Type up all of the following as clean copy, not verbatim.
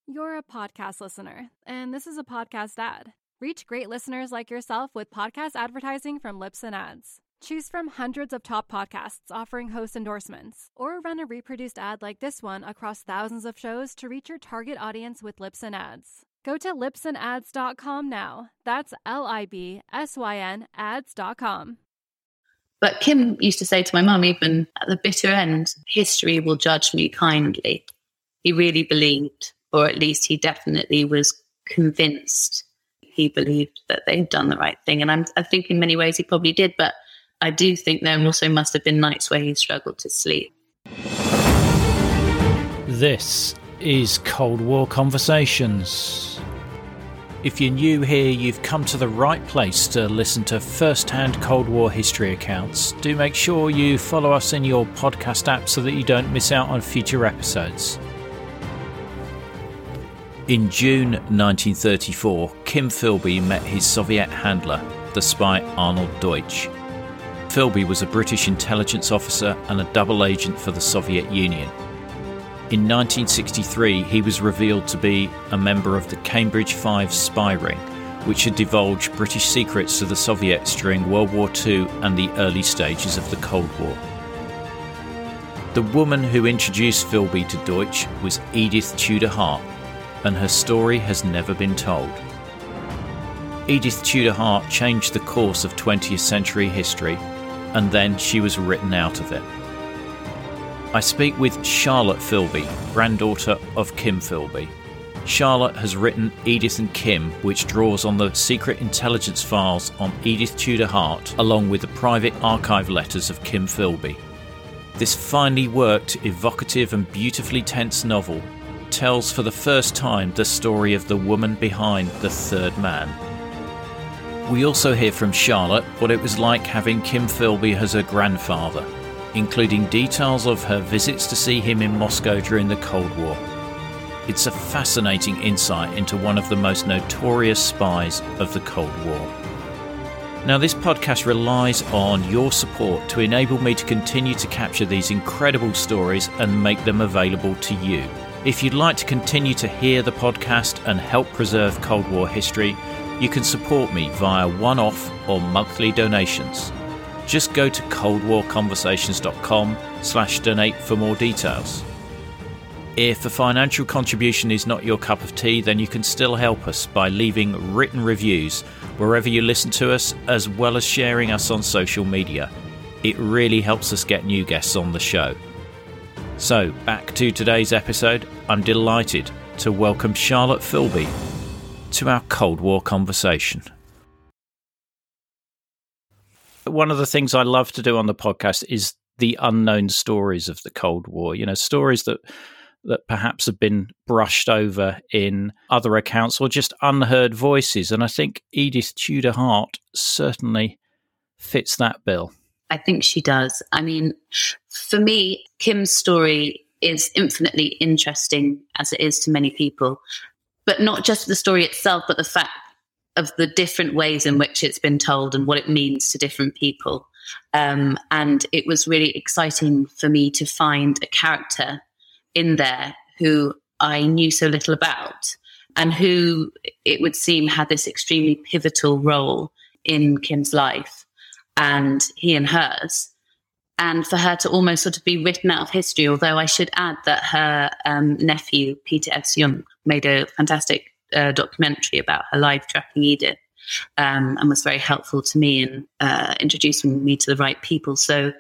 You're a podcast listener, and this is a podcast ad. Reach great listeners like yourself with podcast advertising from Libsyn Ads. Choose from hundreds of top podcasts offering host endorsements, or run a reproduced ad like this one across thousands of shows to reach your target audience with Libsyn Ads. Go to libsynads.com now. That's LIBSYN ads.com. But Kim used to say to my mum, even at the bitter end, history will judge me kindly. He really believed, or at least he definitely was convinced he believed that they had done the right thing. And I think in many ways he probably did, but I do think there also must have been nights where he struggled to sleep. This is Cold War Conversations. If you're new here, you've come to the right place to listen to first-hand Cold War history accounts. Do make sure you follow us in your podcast app so that you don't miss out on future episodes. In June 1934, Kim Philby met his Soviet handler, the spy Arnold Deutsch. Philby was a British intelligence officer and a double agent for the Soviet Union. In 1963, he was revealed to be a member of the Cambridge 5 spy ring, which had divulged British secrets to the Soviets during World War II and the early stages of the Cold War. The woman who introduced Philby to Deutsch was Edith Tudor Hart, and her story has never been told. Edith Tudor Hart changed the course of 20th century history, and then she was written out of it. I speak with Charlotte Philby, granddaughter of Kim Philby. Charlotte has written Edith and Kim, which draws on the secret intelligence files on Edith Tudor Hart, along with the private archive letters of Kim Philby. This finely worked, evocative and beautifully tense novel tells for the first time the story of the woman behind the third man. We also hear from Charlotte what it was like having Kim Philby as her grandfather, including details of her visits to see him in Moscow during the Cold War. It's a fascinating insight into one of the most notorious spies of the Cold War. Now, this podcast relies on your support to enable me to continue to capture these incredible stories and make them available to you. If you'd like to continue to hear the podcast and help preserve Cold War history, you can support me via one-off or monthly donations. Just go to coldwarconversations.com/donate for more details. If a financial contribution is not your cup of tea, then you can still help us by leaving written reviews wherever you listen to us, as well as sharing us on social media. It really helps us get new guests on the show. So, back to today's episode. I'm delighted to welcome Charlotte Philby to our Cold War conversation. One of the things I love to do on the podcast is the unknown stories of the Cold War. You know, stories that perhaps have been brushed over in other accounts or just unheard voices. And I think Edith Tudor Hart certainly fits that bill. I think she does. I mean, for me, Kim's story is infinitely interesting, as it is to many people, but not just the story itself, but the fact of the different ways in which it's been told and what it means to different people. And it was really exciting for me to find a character in there who I knew so little about and who it would seem had this extremely pivotal role in Kim's life and he and hers. And for her to almost sort of be written out of history, although I should add that her nephew, Peter F. Jung, made a fantastic documentary about her life tracking Edith and was very helpful to me in introducing me to the right people.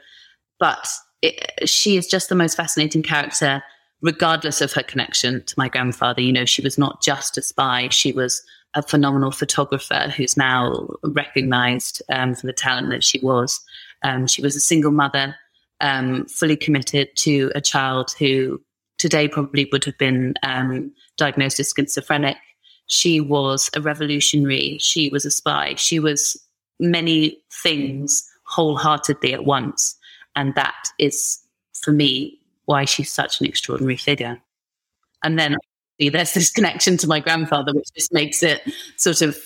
She is just the most fascinating character, regardless of her connection to my grandfather. You know, she was not just a spy. She was a phenomenal photographer who's now recognized for the talent that she was. She was a single mother, fully committed to a child who today probably would have been diagnosed as schizophrenic. She was a revolutionary. She was a spy. She was many things wholeheartedly at once. And that is, for me, why she's such an extraordinary figure. And then there's this connection to my grandfather, which just makes it sort of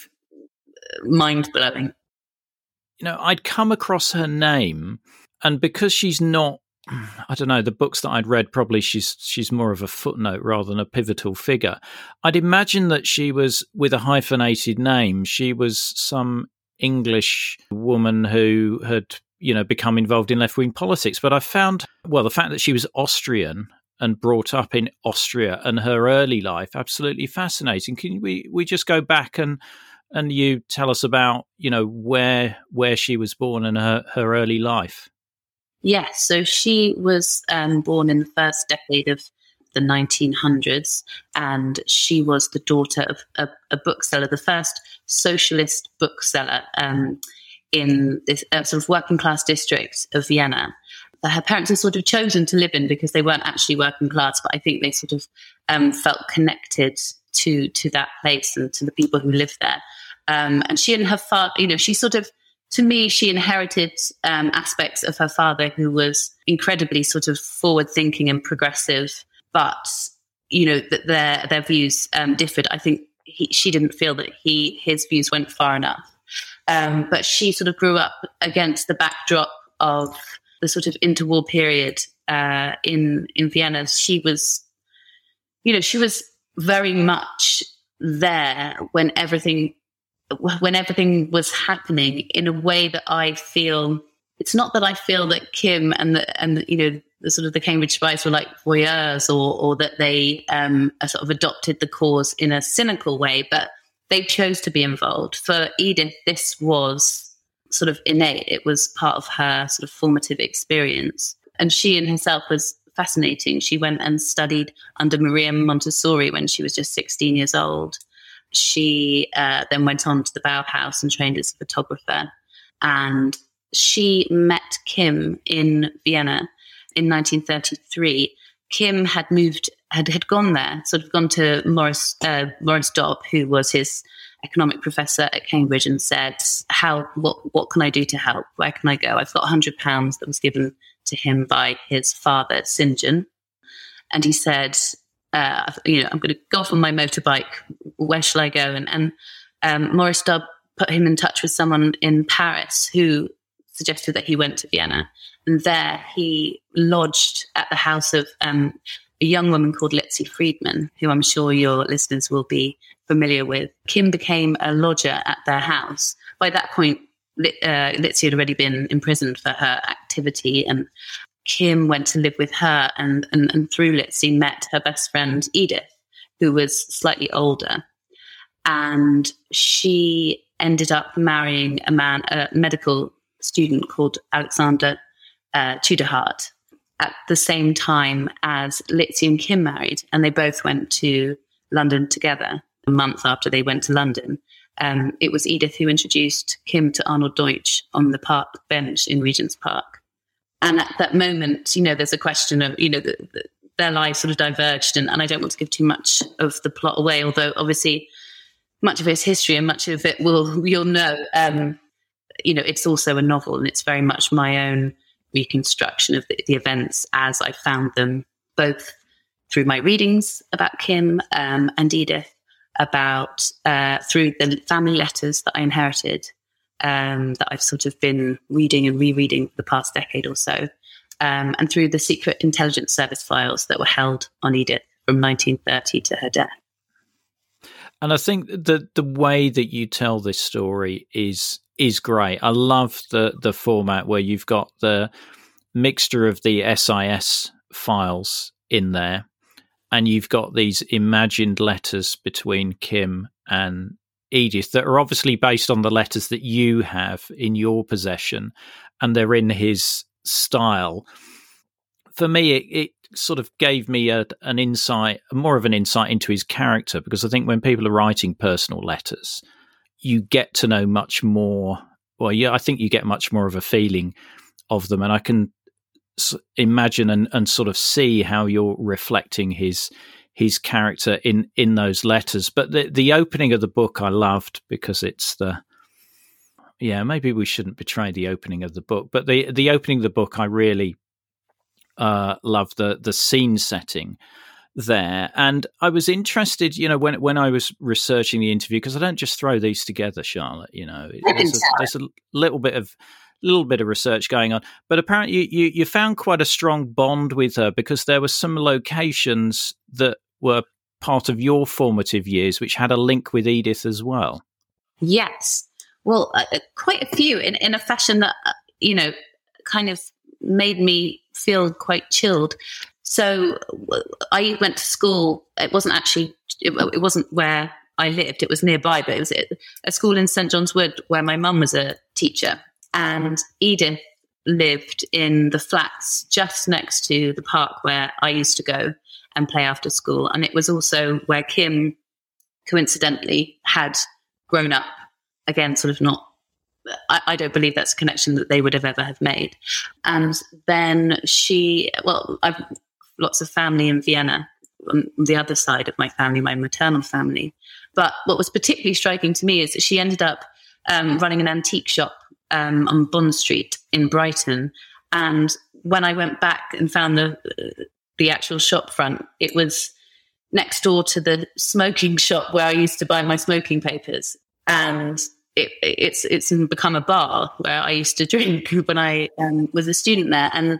mind-blowing. You know, I'd come across her name, and because she's not I don't know, the books that I'd read, probably she's more of a footnote rather than a pivotal figure. I'd imagine that she was, with a hyphenated name, she was some English woman who had, become involved in left-wing politics. But I found, the fact that she was Austrian and brought up in Austria and her early life, absolutely fascinating. Can we just go back and you tell us about, where she was born and her early life? Yes, so she was born in the first decade of the 1900s, and she was the daughter of a bookseller, the first socialist bookseller in this sort of working class district of Vienna. Her parents were sort of chosen to live in because they weren't actually working class, but I think they sort of felt connected to that place and to the people who lived there. And she and her father, she sort of, to me, she inherited aspects of her father, who was incredibly sort of forward-thinking and progressive, but, that their views differed. I think she didn't feel that his views went far enough. But she sort of grew up against the backdrop of the sort of interwar period in Vienna. She was very much there when everything was happening, in a way that I feel, it's not that I feel that Kim and the sort of the Cambridge Spies were like voyeurs, or that they sort of adopted the cause in a cynical way, but they chose to be involved. For Edith, this was sort of innate. It was part of her sort of formative experience. And she in herself was fascinating. She went and studied under Maria Montessori when she was just 16 years old. She then went on to the Bauhaus and trained as a photographer. And she met Kim in Vienna in 1933. Kim had gone there, sort of gone to Maurice Dobb, who was his economic professor at Cambridge, and said, what can I do to help? Where can I go? I've got £100 that was given to him by his father, St. John. And he said, I'm going to go off on my motorbike. Where shall I go? And Maurice Dobb put him in touch with someone in Paris who suggested that he went to Vienna. And there he lodged at the house of a young woman called Litzi Friedman, who I'm sure your listeners will be familiar with. Kim became a lodger at their house. By that point, Litzi had already been imprisoned for her activity, and Kim went to live with her, and through Litzi met her best friend Edith, who was slightly older. And she ended up marrying a medical student called Alexander Tudorhart at the same time as Litzi and Kim married. And they both went to London together. A month after they went to London, it was Edith who introduced Kim to Arnold Deutsch on the park bench in Regent's Park. And at that moment, there's a question of, their lives sort of diverged. And I don't want to give too much of the plot away, although obviously much of it's history and much of it you'll know. It's also a novel, and it's very much my own reconstruction of the events as I found them, both through my readings about Kim and Edith, about through the family letters that I inherited, that I've sort of been reading and rereading for the past decade or so, and through the Secret Intelligence Service files that were held on Edith from 1930 to her death. And I think the way that you tell this story is great. I love the format where you've got the mixture of the SIS files in there, and you've got these imagined letters between Kim and Edith that are obviously based on the letters that you have in your possession, and they're in his style. For me, it sort of gave me more of an insight into his character, because I think when people are writing personal letters, you get to know much more. Well, yeah, I think you get much more of a feeling of them, and I can imagine and sort of see how you're reflecting his character in those letters. But the opening of the book I loved, because it's maybe we shouldn't betray the opening of the book, but the opening of the book I really love the scene setting there. And I was interested, when I was researching the interview, because I don't just throw these together, Charlotte, there's a little bit of little bit of research going on, but apparently you found quite a strong bond with her because there were some locations that were part of your formative years which had a link with Edith as well. Yes. Well, quite a few in a fashion that, kind of made me feel quite chilled. So I went to school. It wasn't where I lived. It was nearby, but it was a school in St. John's Wood where my mum was a teacher. And Edith lived in the flats just next to the park where I used to go and play after school. And it was also where Kim, coincidentally, had grown up. Again, sort of not, I don't believe that's a connection that they would have ever have made. And then I've lots of family in Vienna on the other side of my family, my maternal family. But what was particularly striking to me is that she ended up running an antique shop on Bond Street in Brighton. And when I went back and found the actual shop front, it was next door to the smoking shop where I used to buy my smoking papers. And it's become a bar where I used to drink when I was a student there. And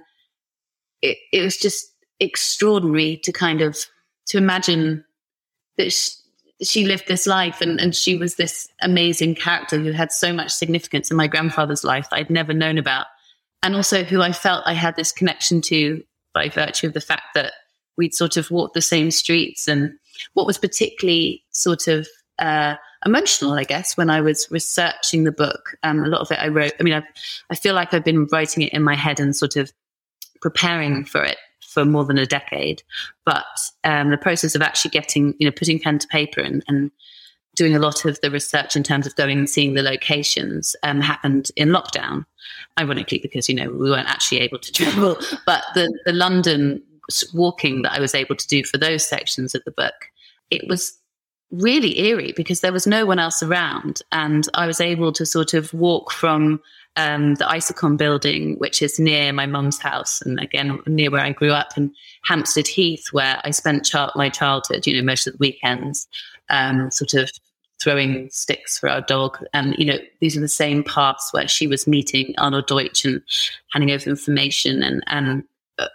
it was just extraordinary to imagine that she lived this life and she was this amazing character who had so much significance in my grandfather's life that I'd never known about. And also who I felt I had this connection to by virtue of the fact that we'd sort of walked the same streets. And what was particularly sort of emotional, I guess, when I was researching the book, a lot of it I wrote. I mean, I feel like I've been writing it in my head and sort of preparing for it for more than a decade. But the process of actually putting pen to paper and doing a lot of the research in terms of going and seeing the locations happened in lockdown, ironically, because, we weren't actually able to travel. But the London walking that I was able to do for those sections of the book, it was really eerie because there was no one else around. And I was able to sort of walk from the Isokon building, which is near my mum's house, and again, near where I grew up, and Hampstead Heath, where I spent my childhood, most of the weekends, sort of throwing sticks for our dog. And, these are the same paths where she was meeting Arnold Deutsch and handing over information. And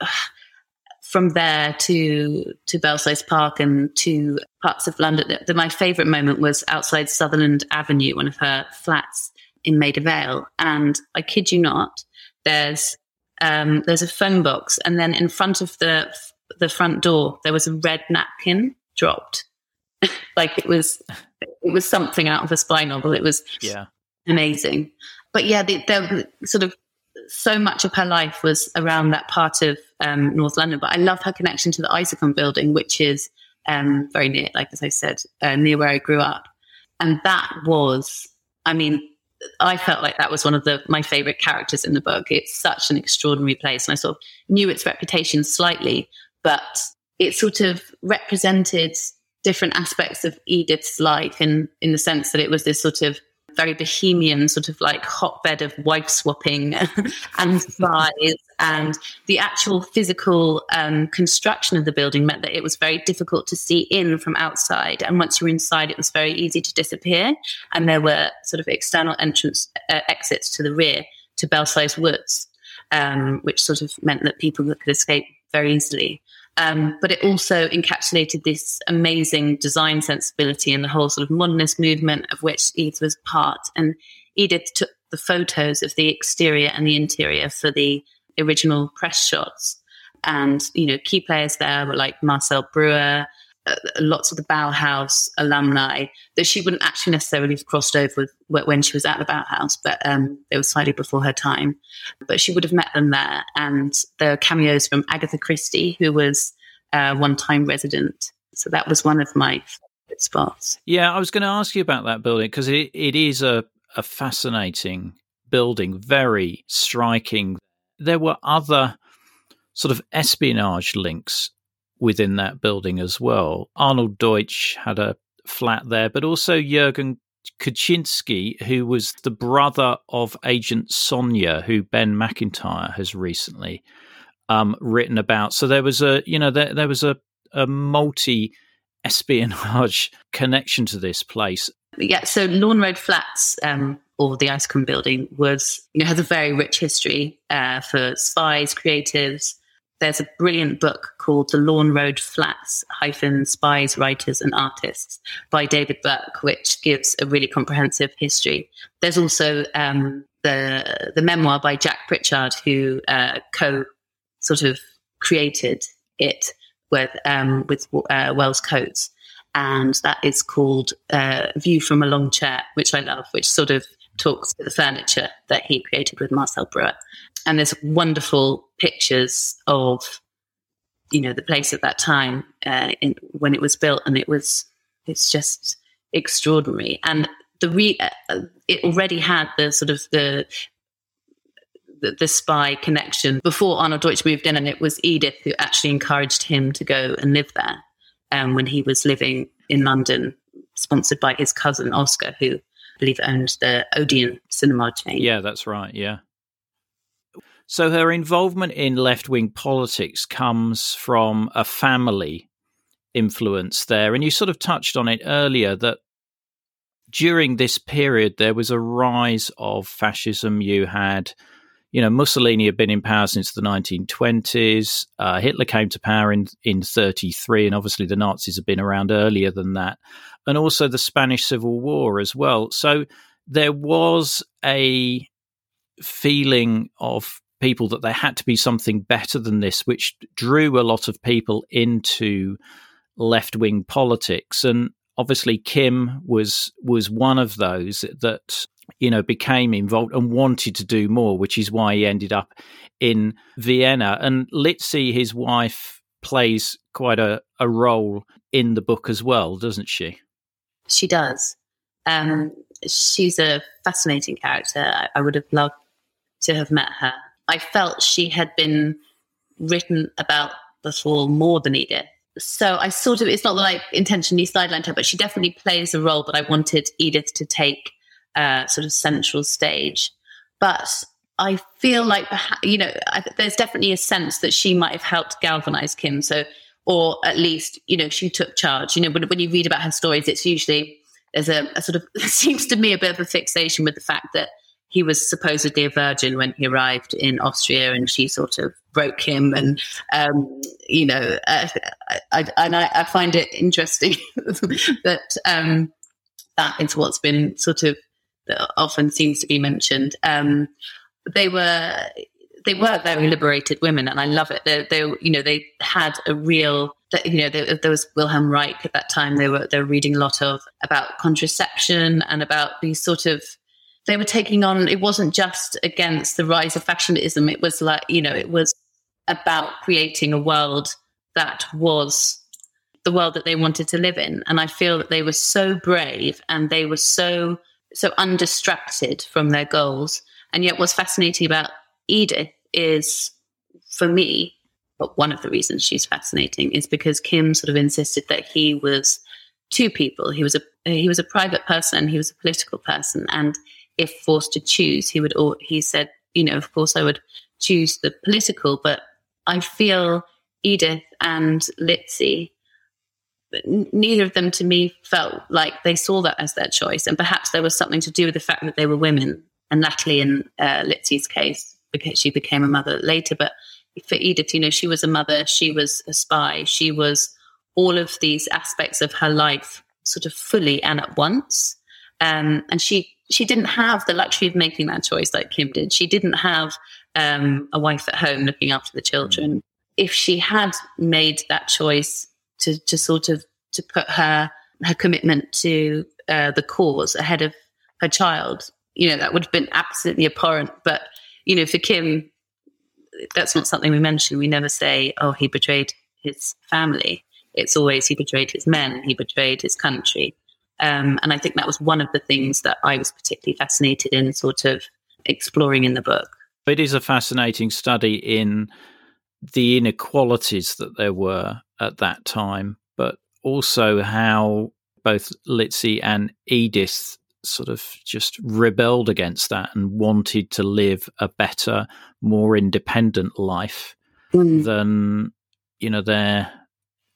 from there to Belsize Park and to parts of London. My favourite moment was outside Sutherland Avenue, one of her flats in Maida Vale. And I kid you not, there's a phone box, and then in front of the front door there was a red napkin dropped. Like it was something out of a spy novel. It was amazing. But there sort of so much of her life was around that part of North London. But I love her connection to the Isokon building, which is very near, like as I said, near where I grew up. And that was, I felt like that was one of my favorite characters in the book. It's such an extraordinary place. And I sort of knew its reputation slightly, but it sort of represented different aspects of Edith's life in the sense that it was this sort of very bohemian sort of like hotbed of wife swapping and spies, and the actual physical construction of the building meant that it was very difficult to see in from outside, and once you were inside it was very easy to disappear, and there were sort of external exits to the rear to Belsize Woods, which sort of meant that people could escape very easily. But it also encapsulated this amazing design sensibility and the whole sort of modernist movement of which Edith was part. And Edith took the photos of the exterior and the interior for the original press shots. And, key players there were like Marcel Breuer, lots of the Bauhaus alumni that she wouldn't actually necessarily have crossed over with when she was at the Bauhaus, but they were slightly before her time. But she would have met them there. And there are cameos from Agatha Christie, who was a one-time resident. So that was one of my favorite spots. Yeah, I was going to ask you about that building because it is a fascinating building, very striking. There were other sort of espionage links within that building as well. Arnold Deutsch had a flat there, but also Jürgen Kuczynski, who was the brother of Agent Sonia, who Ben McIntyre has recently written about. So there was a multi-espionage connection to this place. Yeah, so Lawn Road Flats or the Ice Cream Building was, has a very rich history for spies, creatives. There's a brilliant book called The Lawn Road Flats - Spies, Writers and Artists by David Burke, which gives a really comprehensive history. There's also the memoir by Jack Pritchard, who sort of created it with Wells Coates. And that is called View from a Long Chair, which I love, which sort of talks to the furniture that he created with Marcel Breuer. And there's wonderful pictures of, the place at that time when it was built, and it's just extraordinary. And it already had the sort of the spy connection before Arnold Deutsch moved in, and it was Edith who actually encouraged him to go and live there when he was living in London, sponsored by his cousin Oscar, who I believe owned the Odeon cinema chain. Yeah, that's right, yeah. So her involvement in left-wing politics comes from a family influence there. And you sort of touched on it earlier, that during this period, there was a rise of fascism. You had, Mussolini had been in power since the 1920s. Hitler came to power in 1933, and obviously the Nazis had been around earlier than that. And also the Spanish Civil War as well. So there was a feeling of people that there had to be something better than this, which drew a lot of people into left-wing politics. And obviously Kim was one of those that, became involved and wanted to do more, which is why he ended up in Vienna. And Litzi, his wife, plays quite a role in the book as well, doesn't she? She does. She's a fascinating character. I would have loved to have met her. I felt she had been written about before more than Edith. So I sort of, it's not that I intentionally sidelined her, but she definitely plays a role, but I wanted Edith to take sort of central stage. But I feel like, there's definitely a sense that she might have helped galvanize Kim. So, or at least, she took charge. When you read about her stories, it's usually, there's a sort of, it seems to me a bit of a fixation with the fact that he was supposedly a virgin when he arrived in Austria, and she sort of broke him. And, I find it interesting that that is what's been sort of often seems to be mentioned. They were very liberated women, and I love it. They had a real, there was Wilhelm Reich at that time. They were reading a lot about contraception and about these sort of, they were taking on, it wasn't just against the rise of fashionism. It was like, it was about creating a world that was the world that they wanted to live in. And I feel that they were so brave, and they were so undistracted from their goals. And yet what's fascinating about Edith is, for me, but one of the reasons she's fascinating is because Kim sort of insisted that he was two people. He was a private person, he was a political person. And if forced to choose, he said, of course I would choose the political, but I feel Edith and Litzi, neither of them to me felt like they saw that as their choice. And perhaps there was something to do with the fact that they were women. And Natalie, in Litzi's case, because she became a mother later. But for Edith, she was a mother, she was a spy, she was all of these aspects of her life sort of fully and at once. And she didn't have the luxury of making that choice like Kim did. She didn't have a wife at home looking after the children. If she had made that choice to put her commitment to the cause ahead of her child, that would have been absolutely abhorrent. But, for Kim, that's not something we mention. We never say, oh, he betrayed his family. It's always he betrayed his men, he betrayed his country. And I think that was one of the things that I was particularly fascinated in sort of exploring in the book. It is a fascinating study in the inequalities that there were at that time, but also how both Litzi and Edith sort of just rebelled against that and wanted to live a better, more independent life than, their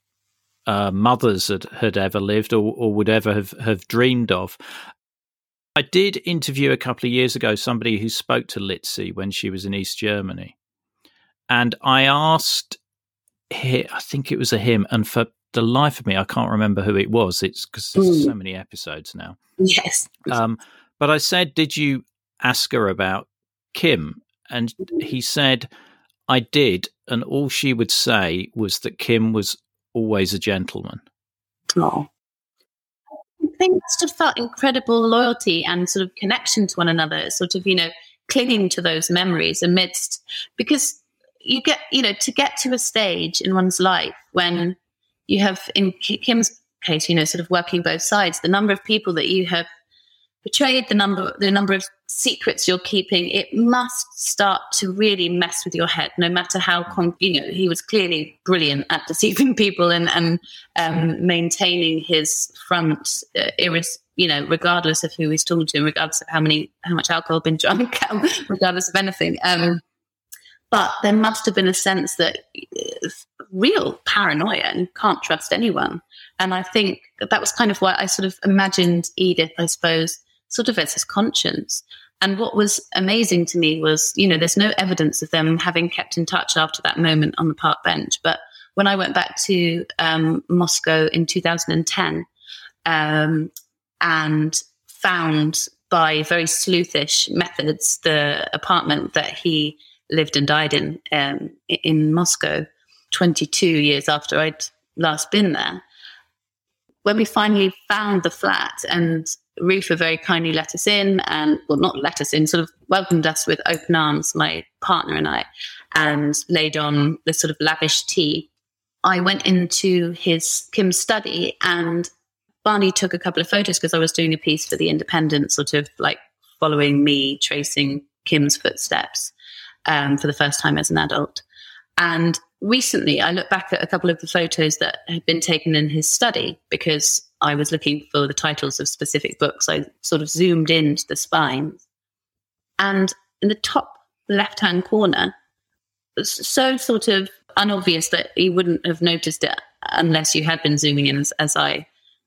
mothers had ever lived or would ever have dreamed of. I did interview a couple of years ago somebody who spoke to Litzy when she was in East Germany. And I asked, I think it was a him, and for the life of me, I can't remember who it was. It's because there's so many episodes now. Yes. But I said, did you ask her about Kim? And he said, I did. And all she would say was that Kim was always a gentleman. Oh. I think that sort of felt incredible loyalty and sort of connection to one another, sort of, clinging to those memories amidst, because you get, to get to a stage in one's life when you have, in Kim's case, sort of working both sides, the number of people that you have betrayed, the number of secrets you're keeping, it must start to really mess with your head, no matter how, he was clearly brilliant at deceiving people and maintaining his front, regardless of who he's talking to, regardless of how much alcohol had been drunk, regardless of anything. But there must have been a sense that real paranoia and can't trust anyone. And I think that was kind of why I sort of imagined Edith, I suppose, sort of as his conscience. And what was amazing to me was, there's no evidence of them having kept in touch after that moment on the park bench. But when I went back to Moscow in 2010 and found by very sleuthish methods the apartment that he lived and died in Moscow 22 years after I'd last been there. When we finally found the flat, and Rufa very kindly let us in, not let us in, sort of welcomed us with open arms, my partner and I, and laid on this sort of lavish tea. I went into Kim's study, and Barney took a couple of photos because I was doing a piece for The Independent, sort of like following me, tracing Kim's footsteps for the first time as an adult. And recently, I looked back at a couple of the photos that had been taken in his study because I was looking for the titles of specific books. I sort of zoomed into the spines. And in the top left-hand corner, so sort of unobvious that you wouldn't have noticed it unless you had been zooming in as I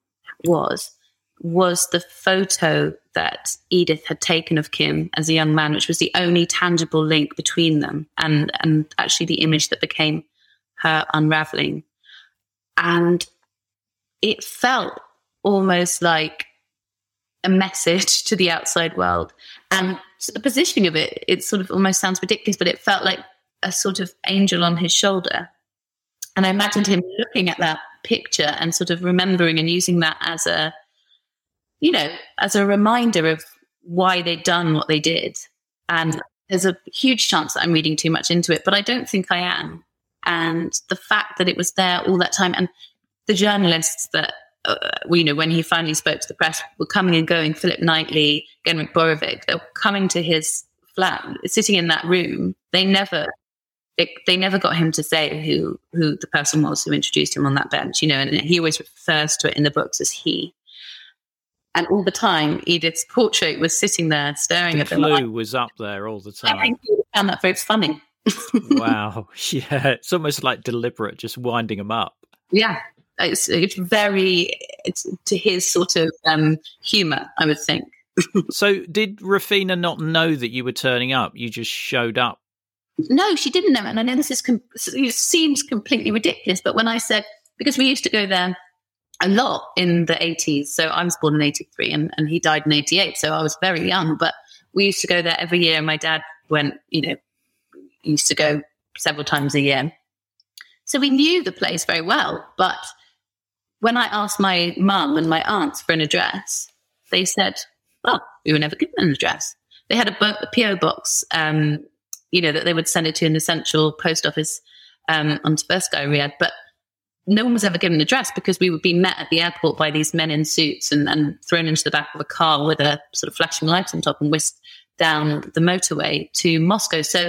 was the photo that Edith had taken of Kim as a young man, which was the only tangible link between them, and actually the image that became her unraveling. And it felt almost like a message to the outside world. And so the positioning of it sort of almost sounds ridiculous, but it felt like a sort of angel on his shoulder. And I imagined him looking at that picture and sort of remembering and using that as a reminder of why they'd done what they did. And there's a huge chance that I'm reading too much into it, but I don't think I am. And the fact that it was there all that time, and the journalists that, when he finally spoke to the press, were coming and going, Philip Knightley, Genrikh Borovic, they were coming to his flat, sitting in that room. They never got him to say who the person was who introduced him on that bench, and he always refers to it in the books as he. And all the time, Edith's portrait was sitting there staring at them. The clue was up there all the time. I think he found that very funny. Wow. Yeah. It's almost like deliberate, just winding them up. Yeah. It's to his sort of humour, I would think. So did Rufina not know that you were turning up? You just showed up? No, she didn't know. And I know it seems completely ridiculous, but when I said, because we used to go there a lot in the 80s. So I was born in 83 and he died in 88. So I was very young, but we used to go there every year. And my dad went, used to go several times a year. So we knew the place very well. But when I asked my mum and my aunts for an address, they said, well, we were never given an address. They had a PO box, that they would send it to in the central post office on Tversky Riyadh. But no one was ever given an address because we would be met at the airport by these men in suits and thrown into the back of a car with a sort of flashing light on top and whisked down the motorway to Moscow. So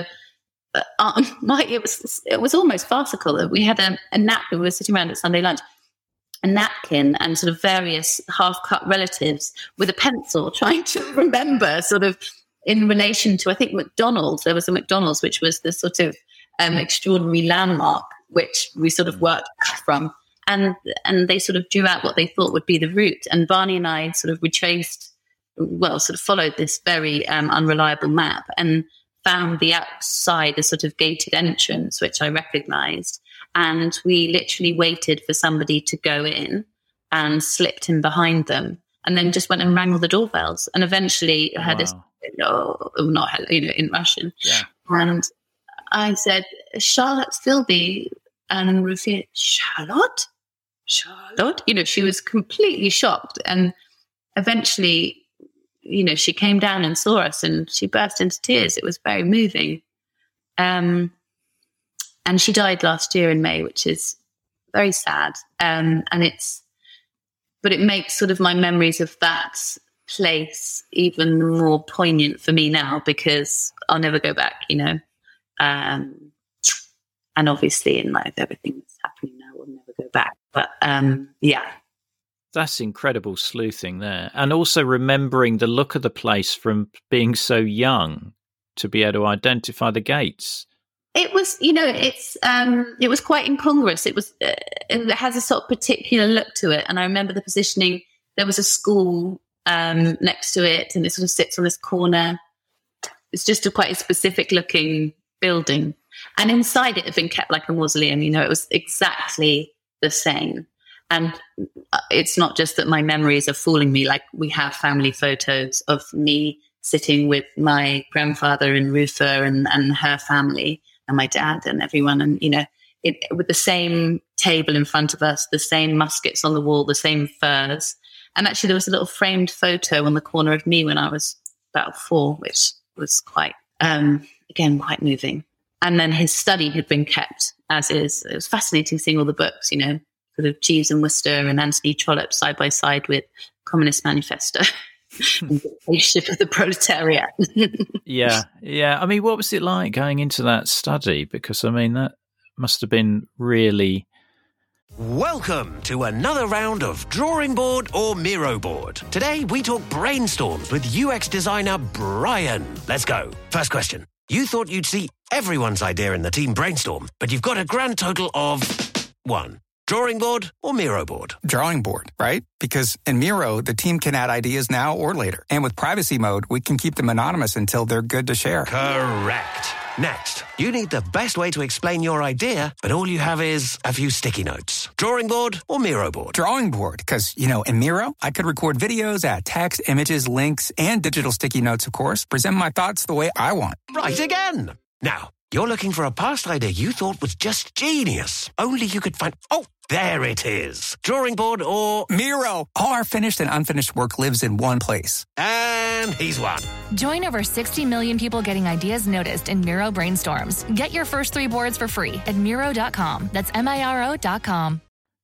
it was almost farcical. We had a napkin. We were sitting around at Sunday lunch, a napkin and sort of various half-cut relatives with a pencil trying to remember sort of in relation to, I think, McDonald's. There was a McDonald's, which was the sort of extraordinary landmark which we sort of worked from. And they sort of drew out what they thought would be the route. And Barney and I sort of retraced sort of followed this very unreliable map and found the outside, a sort of gated entrance, which I recognised. And we literally waited for somebody to go in and slipped in behind them, and then just went and rang all the doorbells. And eventually I heard this, in Russian. Yeah. And I said, Charlotte Philby. And Rufina, Charlotte? She was completely shocked. And eventually, she came down and saw us and she burst into tears. It was very moving. And she died last year in May, which is very sad. But it makes sort of my memories of that place even more poignant for me now, because I'll never go back, and obviously in life, everything that's happening now will never go back. But yeah. That's incredible sleuthing there. And also remembering the look of the place from being so young to be able to identify the gates. It was, it was quite incongruous. It has a sort of particular look to it. And I remember the positioning. There was a school next to it, and it sort of sits on this corner. It's just quite a specific looking building. And inside it had been kept like a mausoleum. It was exactly the same. And it's not just that my memories are fooling me. Like, we have family photos of me sitting with my grandfather and Rufa and her family and my dad and everyone. And, with the same table in front of us, the same muskets on the wall, the same furs. And actually there was a little framed photo on the corner of me when I was about 4, which was quite, again, quite moving. And then his study had been kept as is. It was fascinating seeing all the books, sort of Jeeves and Wooster and Anthony Trollope side by side with Communist Manifesto. The dictatorship of the proletariat. Yeah. I mean, what was it like going into that study? Because, that must have been really... Welcome to another round of Drawing Board or Miro Board. Today, we talk brainstorms with UX designer Brian. Let's go. First question. You thought you'd see everyone's idea in the team brainstorm, but you've got a grand total of 1. Drawing board or Miro board? Drawing board, right? Because in Miro, the team can add ideas now or later. And with privacy mode, we can keep them anonymous until they're good to share. Correct. Next, you need the best way to explain your idea, but all you have is a few sticky notes. Drawing board or Miro board? Drawing board, because, in Miro, I could record videos, add text, images, links, and digital sticky notes, of course, present my thoughts the way I want. Right again. Now, you're looking for a past idea you thought was just genius. Only you could find... Oh, there it is. Drawing board or... Miro. All our finished and unfinished work lives in one place. And he's won. Join over 60 million people getting ideas noticed in Miro brainstorms. Get your first 3 boards for free at Miro.com. That's Miro.com.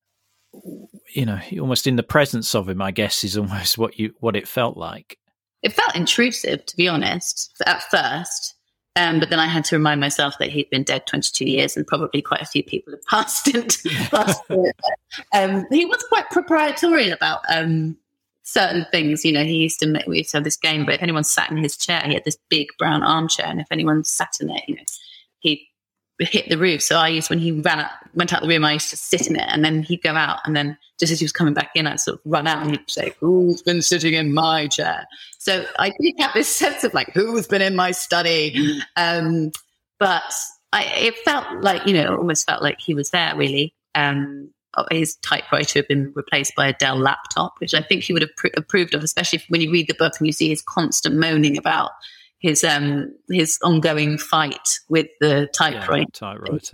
Almost in the presence of him, I guess, is almost what it felt like. It felt intrusive, to be honest, at first. But then I had to remind myself that he'd been dead 22 years and probably quite a few people had passed it. He was quite proprietary about certain things. We used to have this game, but if anyone sat in his chair, he had this big brown armchair, and if anyone sat in it, he'd hit the roof. So when he went out the room, I used to sit in it, and then he'd go out, and then just as he was coming back in, I'd sort of run out and he'd say, "Who's been sitting in my chair?" So I did have this sense of who's been in my study? But it felt like, almost felt like he was there, really. His typewriter had been replaced by a Dell laptop, which I think he would have approved of, especially when you read the book and you see his constant moaning about his ongoing fight with the typewriter.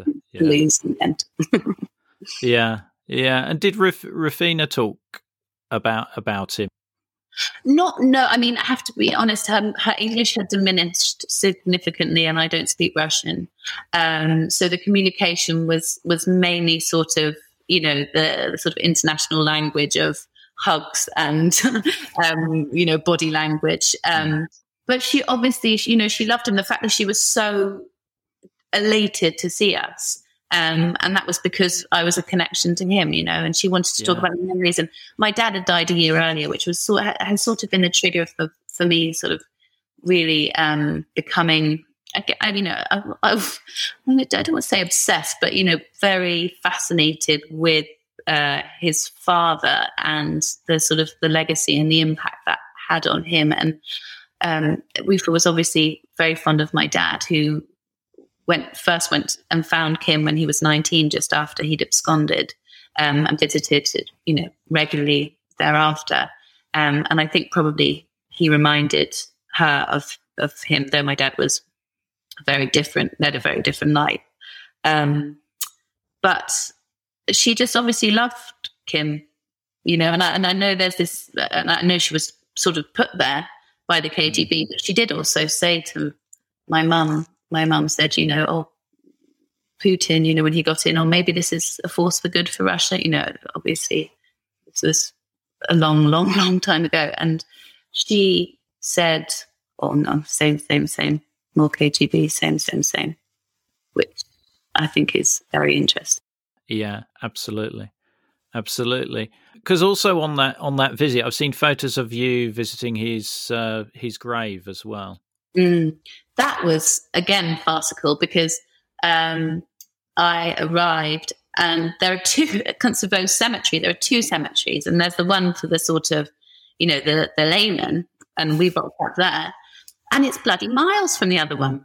Yeah. And did Rufina talk about him? No. I mean, I have to be honest. Her English had diminished significantly, and I don't speak Russian. So the communication was mainly sort of, the sort of international language of hugs and, body language. But she obviously, she loved him. The fact that she was so elated to see us. And that was because I was a connection to him, and she wanted to talk about the memories. And my dad had died a year earlier, which was has sort of been the trigger for me sort of really becoming, I don't want to say obsessed, but, very fascinated with his father and the sort of the legacy and the impact that had on him. And Rufa was obviously very fond of my dad, who first went and found Kim when he was 19, just after he'd absconded, and visited, regularly thereafter. And I think probably he reminded her of him, though my dad was led a very different life. But she just obviously loved Kim, and I know there's this, and I know she was sort of put there by the KGB, but she did also say to my mum said, oh, Putin, when he got in, or maybe this is a force for good for Russia, obviously this was a long, long, long time ago. And she said, oh no, same, more KGB, same, which I think is very interesting. Yeah, absolutely. Because also on that visit, I've seen photos of you visiting his grave as well. That was again farcical, because I arrived, and there are two at Kuntsevo Cemetery. There are two cemeteries, and there's the one for the sort of, the layman, and we rocked up there, and it's bloody miles from the other one.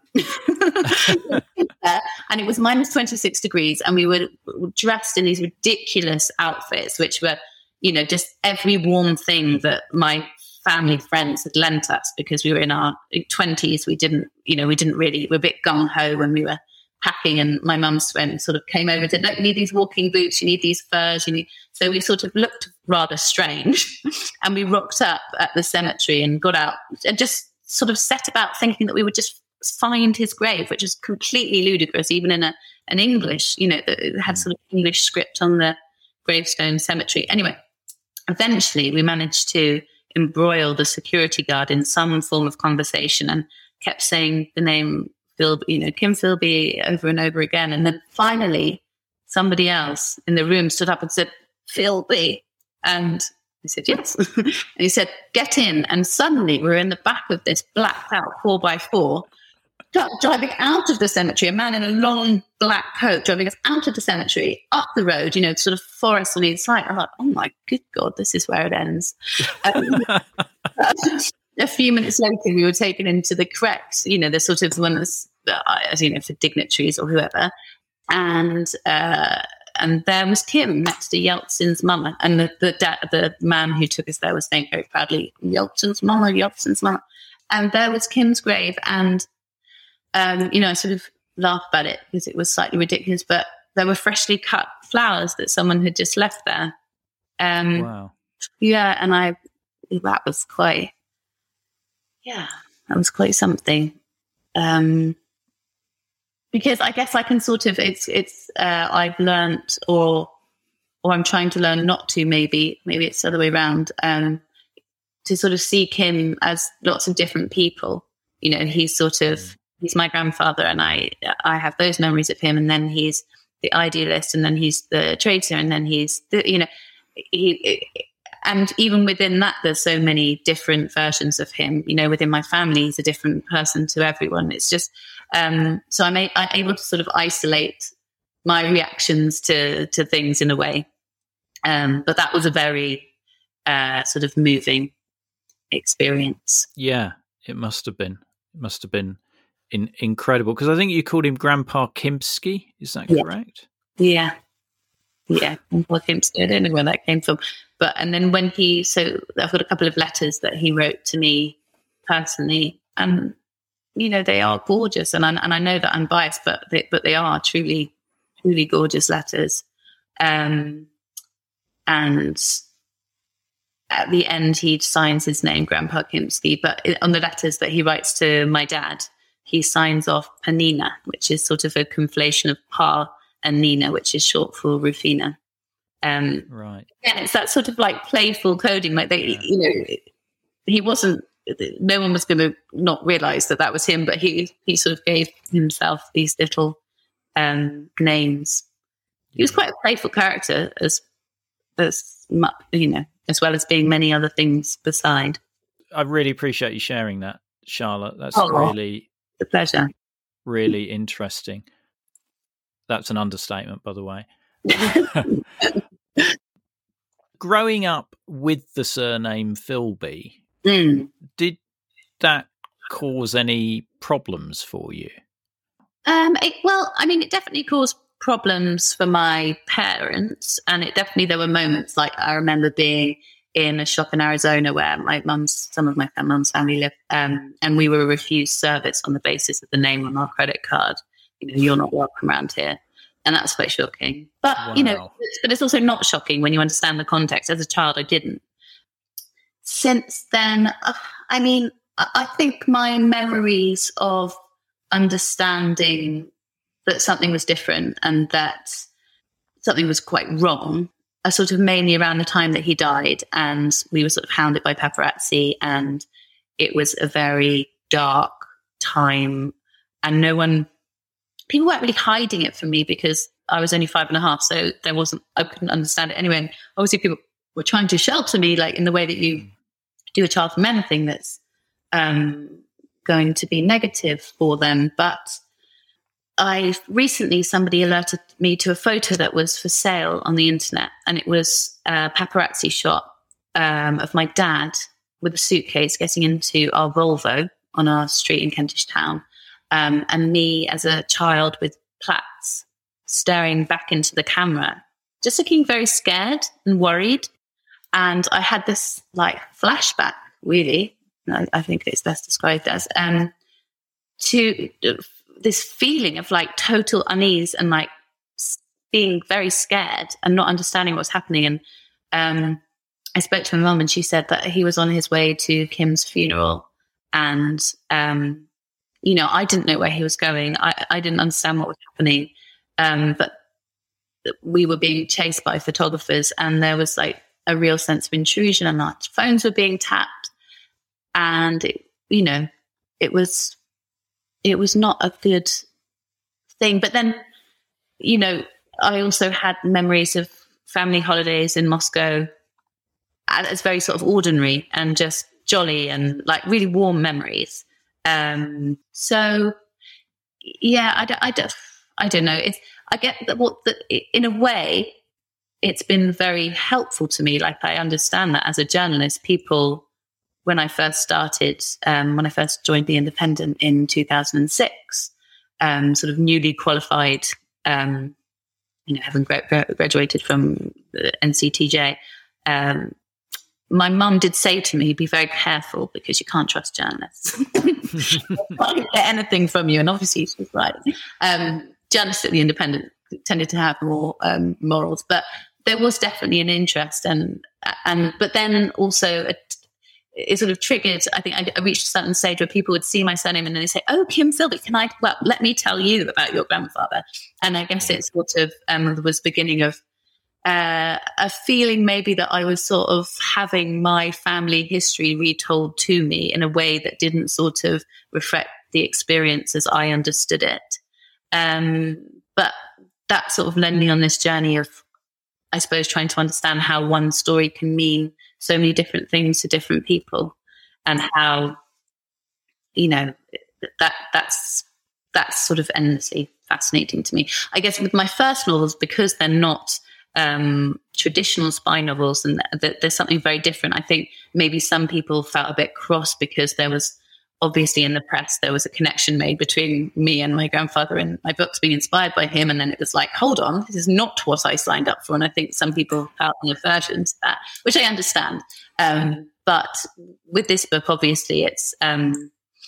And it was minus 26 degrees, and we were dressed in these ridiculous outfits, which were, just every warm thing that my family friends had lent us, because we were in our 20s. We didn't really, we're a bit gung-ho when we were packing, and my mum's friend sort of came over and said, "Look, you need these walking boots, you need these furs, so we sort of looked rather strange. And we rocked up at the cemetery and got out and just sort of set about thinking that we would just find his grave, which is completely ludicrous, even in an English, that had sort of English script on the gravestone cemetery. Anyway, eventually we managed to embroil the security guard in some form of conversation, and kept saying the name Kim Philby over and over again. And then finally somebody else in the room stood up and said, "Philby." And I said, "Yes." And he said, "Get in." And suddenly we're in the back of this blacked out 4x4, driving out of the cemetery, a man in a long black coat driving us out of the cemetery, up the road, sort of forest on either side. I'm like, oh my good God, this is where it ends. A few minutes later, we were taken into the correct, the sort of one that's, for dignitaries or whoever. And there was Kim next to Yeltsin's mama. And the man who took us there was saying very proudly, Yeltsin's mama. And there was Kim's grave. And, I sort of laughed about it because it was slightly ridiculous, but there were freshly cut flowers that someone had just left there. Wow. Yeah. And that was quite something. Because I guess I can sort of, I've learned, or I'm trying to learn not to, maybe it's the other way around, to sort of see Kim as lots of different people. He's sort of, he's my grandfather, and I have those memories of him, and then he's the idealist, and then he's the traitor, and then he's and even within that, there's so many different versions of him. Within my family, he's a different person to everyone. It's just, so I'm able to sort of isolate my reactions to things in a way. But that was a very sort of moving experience. Yeah, it must have been. Incredible, because I think you called him Grandpa Kimsky. Is that correct? Yeah. Grandpa Kimsky. I don't know where that came from. But, and then when I've got a couple of letters that he wrote to me personally, and, they are gorgeous. And I know that I'm biased, but they are truly, truly gorgeous letters. And at the end, he signs his name, Grandpa Kimsky. But on the letters that he writes to my dad, he signs off Panina, which is sort of a conflation of Pa and Nina, which is short for Rufina. Right. And it's that sort of like playful coding, like he wasn't, no one was going to not realize that was him, but he sort of gave himself these little names. He was quite a playful character as well as being many other things beside. I really appreciate you sharing that, Charlotte. That's really a pleasure. Really interesting. That's an understatement, by the way. Growing up with the surname Philby, Did that cause any problems for you? It definitely caused problems for my parents, and there were moments, like I remember being in a shop in Arizona where some of my mum's family lived, and we were refused service on the basis of the name on our credit card. You're not welcome around here. And that's quite shocking. But, Wow. But it's also not shocking when you understand the context. As a child, I didn't. Since then, I think my memories of understanding that something was different and that something was quite wrong are sort of mainly around the time that he died, and we were sort of hounded by paparazzi, and it was a very dark time, and people weren't really hiding it from me because I was only 5.5, so I couldn't understand it anyway. And obviously people were trying to shelter me, like in the way that you do a child from anything that's going to be negative for them. But somebody alerted me to a photo that was for sale on the internet, and it was a paparazzi shot of my dad with a suitcase getting into our Volvo on our street in Kentish Town, and me as a child with plaits staring back into the camera, just looking very scared and worried. And I had this like flashback, really, I think it's best described as, to this feeling of like total unease and like being very scared and not understanding what's happening. And I spoke to my mum, and she said that he was on his way to Kim's funeral, and I didn't know where he was going. I didn't understand what was happening, but we were being chased by photographers, and there was like a real sense of intrusion, and our phones were being tapped, and it was not a good thing. But then, I also had memories of family holidays in Moscow as very sort of ordinary and just jolly and like really warm memories. So yeah, I don't know. I get that in a way it's been very helpful to me. Like I understand that as a journalist, people, when I first joined The Independent in 2006, sort of newly qualified, having graduated from the NCTJ, my mum did say to me, be very careful because you can't trust journalists. They can't get anything from you. And obviously she was right. Journalists at The Independent tended to have more morals, but there was definitely an interest. But then also it sort of triggered, I think I reached a certain stage where people would see my surname and then they say, oh, Kim Philby, let me tell you about your grandfather. And I guess it sort of was beginning of a feeling maybe that I was sort of having my family history retold to me in a way that didn't sort of reflect the experience as I understood it. But that sort of led me on this journey of, I suppose, trying to understand how one story can mean so many different things to different people, and how, that's sort of endlessly fascinating to me. I guess with my first novels, because they're not traditional spy novels, and there's something very different. I think maybe some people felt a bit cross because there was obviously in the press, there was a connection made between me and my grandfather and my books being inspired by him. And then it was like, hold on, this is not what I signed up for. And I think some people felt an aversion to that, which I understand. But with this book, obviously it's, I'm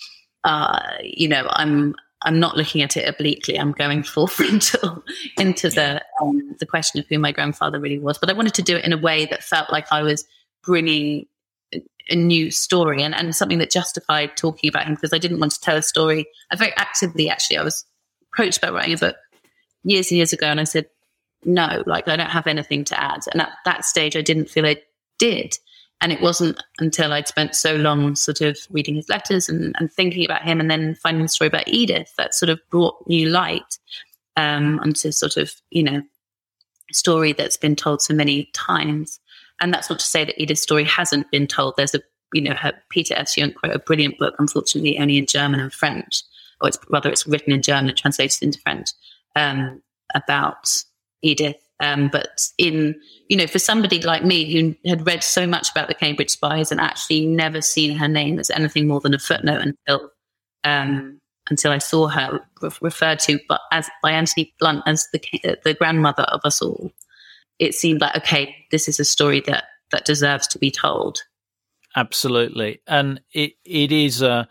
not looking at it obliquely. I'm going full frontal into the question of who my grandfather really was. But I wanted to do it in a way that felt like I was bringing a new story and something that justified talking about him, because I didn't want to tell a story. I very actively, actually, I was approached by writing a book years and years ago, and I said, no, like I don't have anything to add. And at that stage, I didn't feel I did. And it wasn't until I'd spent so long sort of reading his letters and thinking about him, and then finding the story about Edith, that sort of brought new light onto sort of, a story that's been told so many times. And that's not to say that Edith's story hasn't been told. There's Peter S. Jungk wrote a brilliant book, unfortunately only in German and French, or it's written in German and translated into French, about Edith. But for somebody like me who had read so much about the Cambridge spies and actually never seen her name as anything more than a footnote until I saw her referred to by Anthony Blunt as the grandmother of us all, it seemed like, okay, this is a story that deserves to be told. Absolutely. And it is a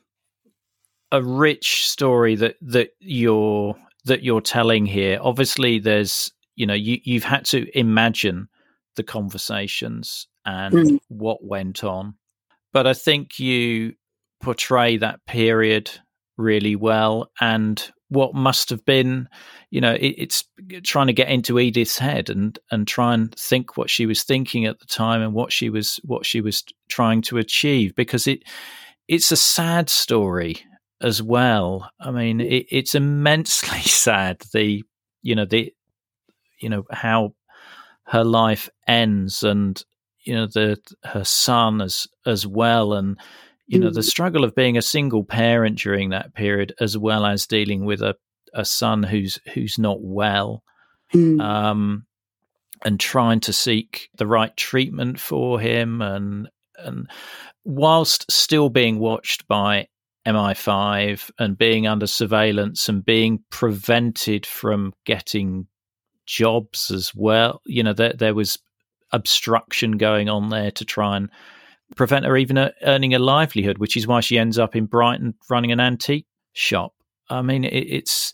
rich story that you're telling here. Obviously there's, you've had to imagine the conversations and what went on. But I think you portray that period really well, and what must have been, it's trying to get into Edith's head and try and think what she was thinking at the time and what she was trying to achieve, because it's a sad story as well. I mean, it's immensely sad. How her life ends, and her son as well, and the struggle of being a single parent during that period, as well as dealing with a son who's not well, and trying to seek the right treatment for him, and whilst still being watched by MI5 and being under surveillance and being prevented from getting jobs as well. There was obstruction going on there to try and prevent her even earning a livelihood, which is why she ends up in Brighton running an antique shop. I mean, it's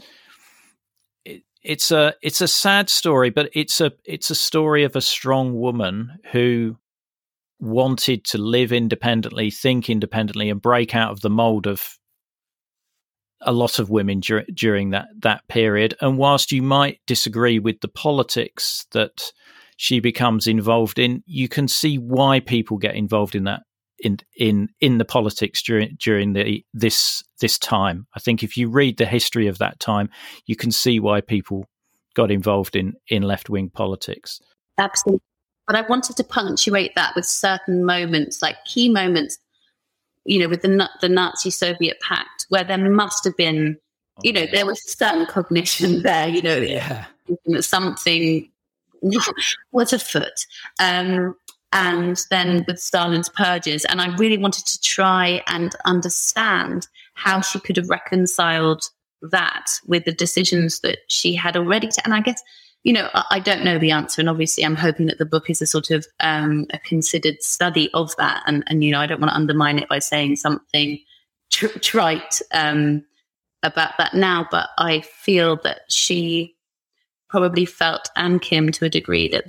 a sad story, but it's a story of a strong woman who wanted to live independently, think independently, and break out of the mold of a lot of women during that period. And whilst you might disagree with the politics that she becomes involved in, you can see why people get involved in that in the politics during this time. I think if you read the history of that time, you can see why people got involved in left-wing politics. Absolutely. But I wanted to punctuate that with certain moments, like key moments, with the Nazi-Soviet pact, where there must have been, there was certain cognition there, that something was afoot. And then with Stalin's purges, and I really wanted to try and understand how she could have reconciled that with the decisions that she had already and I guess, I don't know the answer, and obviously I'm hoping that the book is a sort of a considered study of that, and I don't want to undermine it by saying something trite about that now, but I feel that she probably felt, and Kim to a degree, that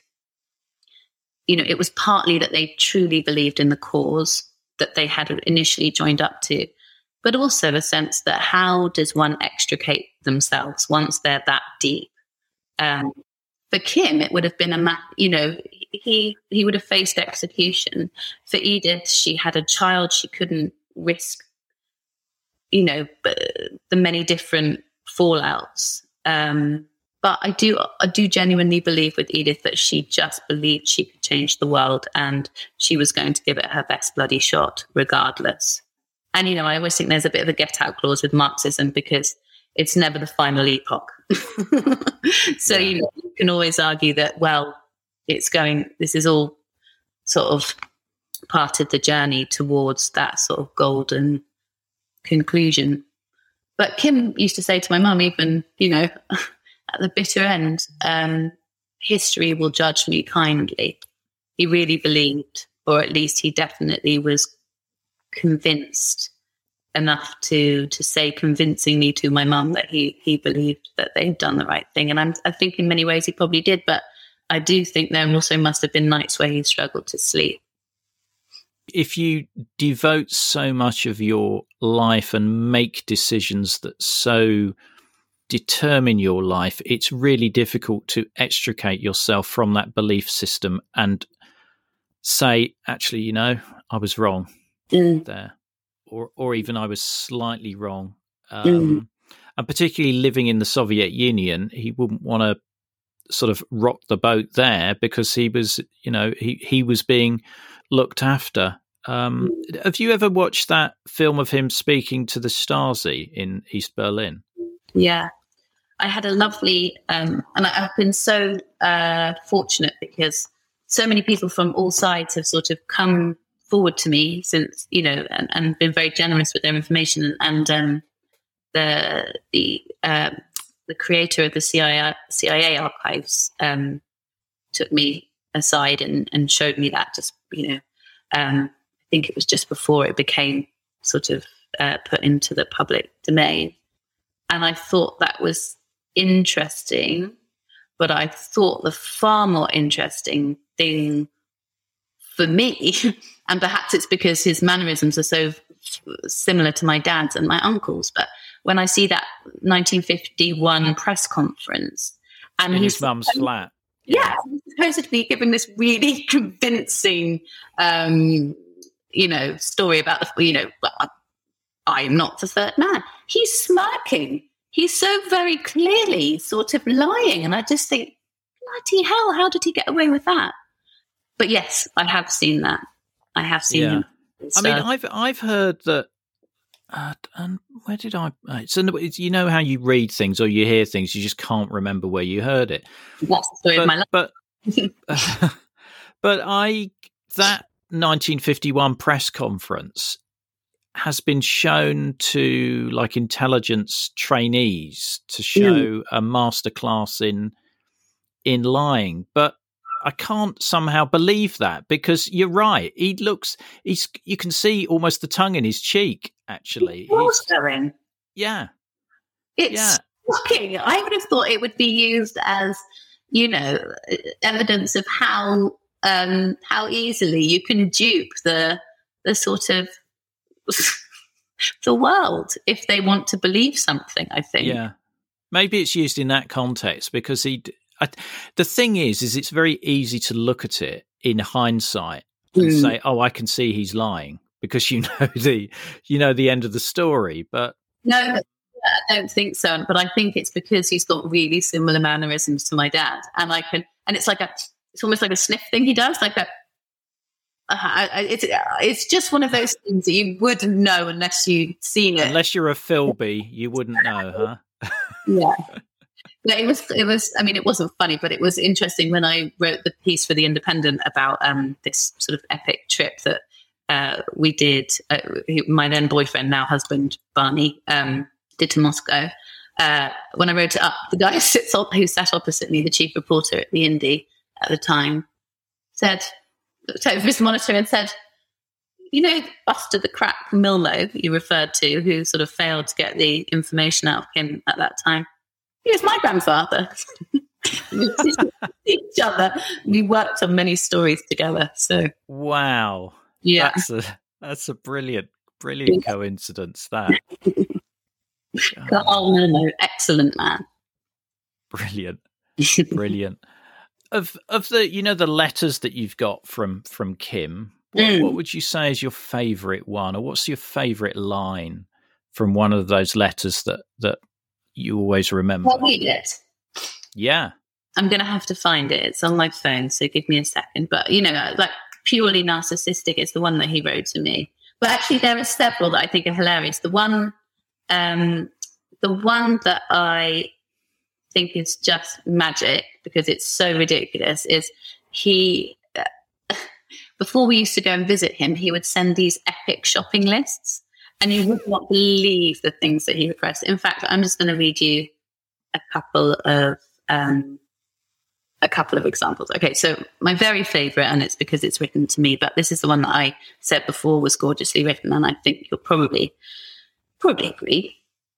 it was partly that they truly believed in the cause that they had initially joined up to, but also a sense that how does one extricate themselves once they're that deep? For Kim, it would have been he would have faced execution. For Edith, she had a child. She couldn't risk, the many different fallouts. But I do genuinely believe with Edith that she just believed she could change the world, and she was going to give it her best bloody shot regardless. And, I always think there's a bit of a get out clause with Marxism, because it's never the final epoch. So, you can always argue that, well, this is all sort of part of the journey towards that sort of golden conclusion. But Kim used to say to my mum, even, at the bitter end, history will judge me kindly. He really believed, or at least he definitely was convinced enough to say convincingly to my mum that he believed that they'd done the right thing. And I think in many ways he probably did, but I do think there also must have been nights where he struggled to sleep. If you devote so much of your life and make decisions that so determine your life, it's really difficult to extricate yourself from that belief system and say, actually, I was wrong there. Or even I was slightly wrong. And particularly living in the Soviet Union, he wouldn't want to sort of rock the boat there, because he was, he was being looked after. Have you ever watched that film of him speaking to the Stasi in East Berlin? Yeah. I had a lovely, and I've been so fortunate because so many people from all sides have sort of come forward to me since, and been very generous with their information. And the creator of the CIA archives took me aside and showed me that. Just I think it was just before it became sort of put into the public domain, and I thought that was interesting. But I thought the far more interesting thing for me, and perhaps it's because his mannerisms are so similar to my dad's and my uncle's, but when I see that 1951 press conference and in his mum's flat. Yeah, he's supposedly giving this really convincing, story about I am not the third man. He's smirking. He's so very clearly sort of lying. And I just think, bloody hell, how did he get away with that? But yes, I have seen that. I have seen him. I mean, I've heard that, and where did I? So you know how you read things or you hear things, you just can't remember where you heard it. That's the story of my life. But that 1951 press conference has been shown to like intelligence trainees to show a masterclass in lying, but I can't somehow believe that, because you're right. You can see almost the tongue in his cheek, actually. He's going. Yeah. It's shocking. I would have thought it would be used as, evidence of how easily you can dupe the sort of the world if they want to believe something, I think. Yeah. Maybe it's used in that context because the thing is it's very easy to look at it in hindsight and say, "Oh, I can see he's lying," because you know the end of the story. But no, I don't think so. But I think it's because he's got really similar mannerisms to my dad, and it's almost like a sniff thing he does, like a. It's just one of those things that you wouldn't know unless you'd seen it. Unless you're a Philby, you wouldn't know, huh? Yeah. It was. I mean, it wasn't funny, but it was interesting when I wrote the piece for The Independent about this sort of epic trip that we did. My then boyfriend, now husband, Barney, did to Moscow. When I wrote it up, the guy who sat opposite me, the chief reporter at the Indie at the time, looked over his monitor and said, Buster the Crack Milmo you referred to, who sort of failed to get the information out of him at that time. He was my grandfather. Each other. We worked on many stories together. So wow, yeah, that's a brilliant coincidence. That no, excellent man. Brilliant. Of the the letters that you've got from Kim, what would you say is your favourite one, or what's your favourite line from one of those letters that you always remember? I'll read it. Yeah. I'm going to have to find it. It's on my phone, so give me a second. But, like purely narcissistic is the one that he wrote to me. But actually, there are several that I think are hilarious. The one that I think is just magic because it's so ridiculous is he, before we used to go and visit him, he would send these epic shopping lists. And you would not believe the things that he requests. In fact, I'm just going to read you a couple of examples. Okay, so my very favorite, and it's because it's written to me, but this is the one that I said before was gorgeously written, and I think you'll probably agree.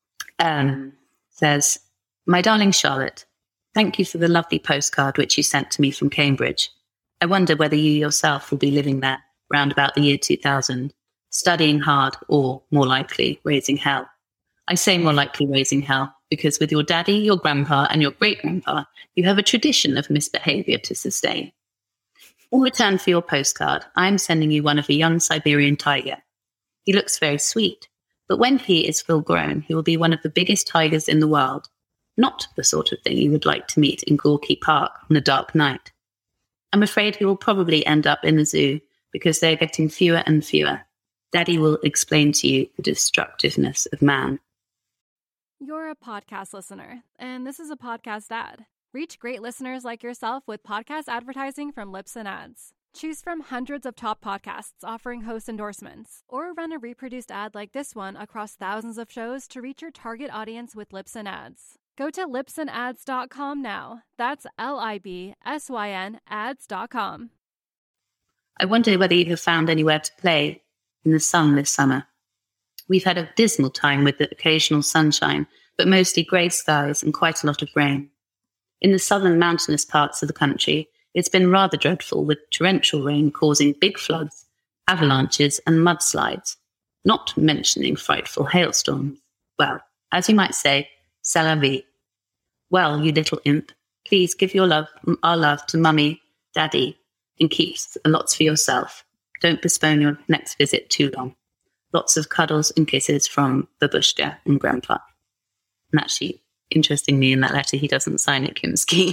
Says, "My darling Charlotte, thank you for the lovely postcard which you sent to me from Cambridge. I wonder whether you yourself will be living there round about the year 2000. Studying hard, or more likely, raising hell. I say more likely raising hell because with your daddy, your grandpa, and your great-grandpa, you have a tradition of misbehavior to sustain. In return for your postcard, I am sending you one of a young Siberian tiger. He looks very sweet, but when he is full-grown, he will be one of the biggest tigers in the world, not the sort of thing you would like to meet in Gorky Park on a dark night. I'm afraid he will probably end up in the zoo because they are getting fewer and fewer. Daddy will explain to you the destructiveness of man. You're a podcast listener, and this is a podcast ad. Reach great listeners like yourself with podcast advertising from Libsyn Ads. Choose from hundreds of top podcasts offering host endorsements, or run a reproduced ad like this one across thousands of shows to reach your target audience with Libsyn Ads. Go to libsynads.com now. That's LIBSYN ads.com. I wonder whether you have found anywhere to play in the sun this summer. We've had a dismal time with the occasional sunshine, but mostly grey skies and quite a lot of rain. In the southern mountainous parts of the country, it's been rather dreadful, with torrential rain causing big floods, avalanches and mudslides, not mentioning frightful hailstorms. Well, as you might say, c'est la vie. Well, you little imp, please give our love to Mummy, Daddy, and keep lots for yourself. Don't postpone your next visit too long. Lots of cuddles and kisses from Babushka and Grandpa. And actually, interestingly, in that letter, he doesn't sign it Kimski.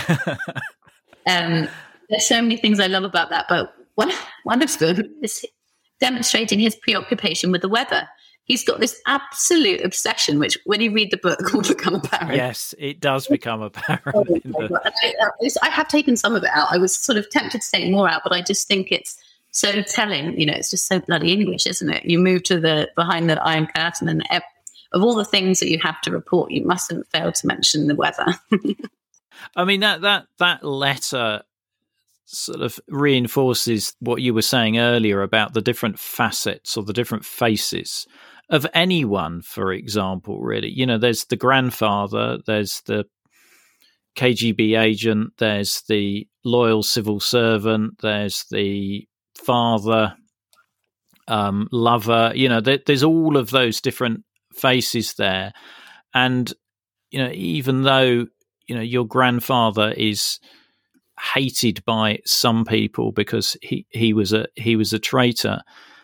There's so many things I love about that, but one of them is demonstrating his preoccupation with the weather. He's got this absolute obsession, which when you read the book will become apparent. Yes, it does become apparent. I have taken some of it out. I was sort of tempted to take more out, but I just think it's so telling. You know, it's just so bloody English, isn't it? You move to behind the Iron Curtain, and of all the things that you have to report, you mustn't fail to mention the weather. I mean, that letter sort of reinforces what you were saying earlier about the different facets or the different faces of anyone, for example, really. You know, there's the grandfather, there's the KGB agent, there's the loyal civil servant, there's the father, lover, you know, there's all of those different faces there. And, you know, even though, you know, your grandfather is hated by some people because he was a traitor,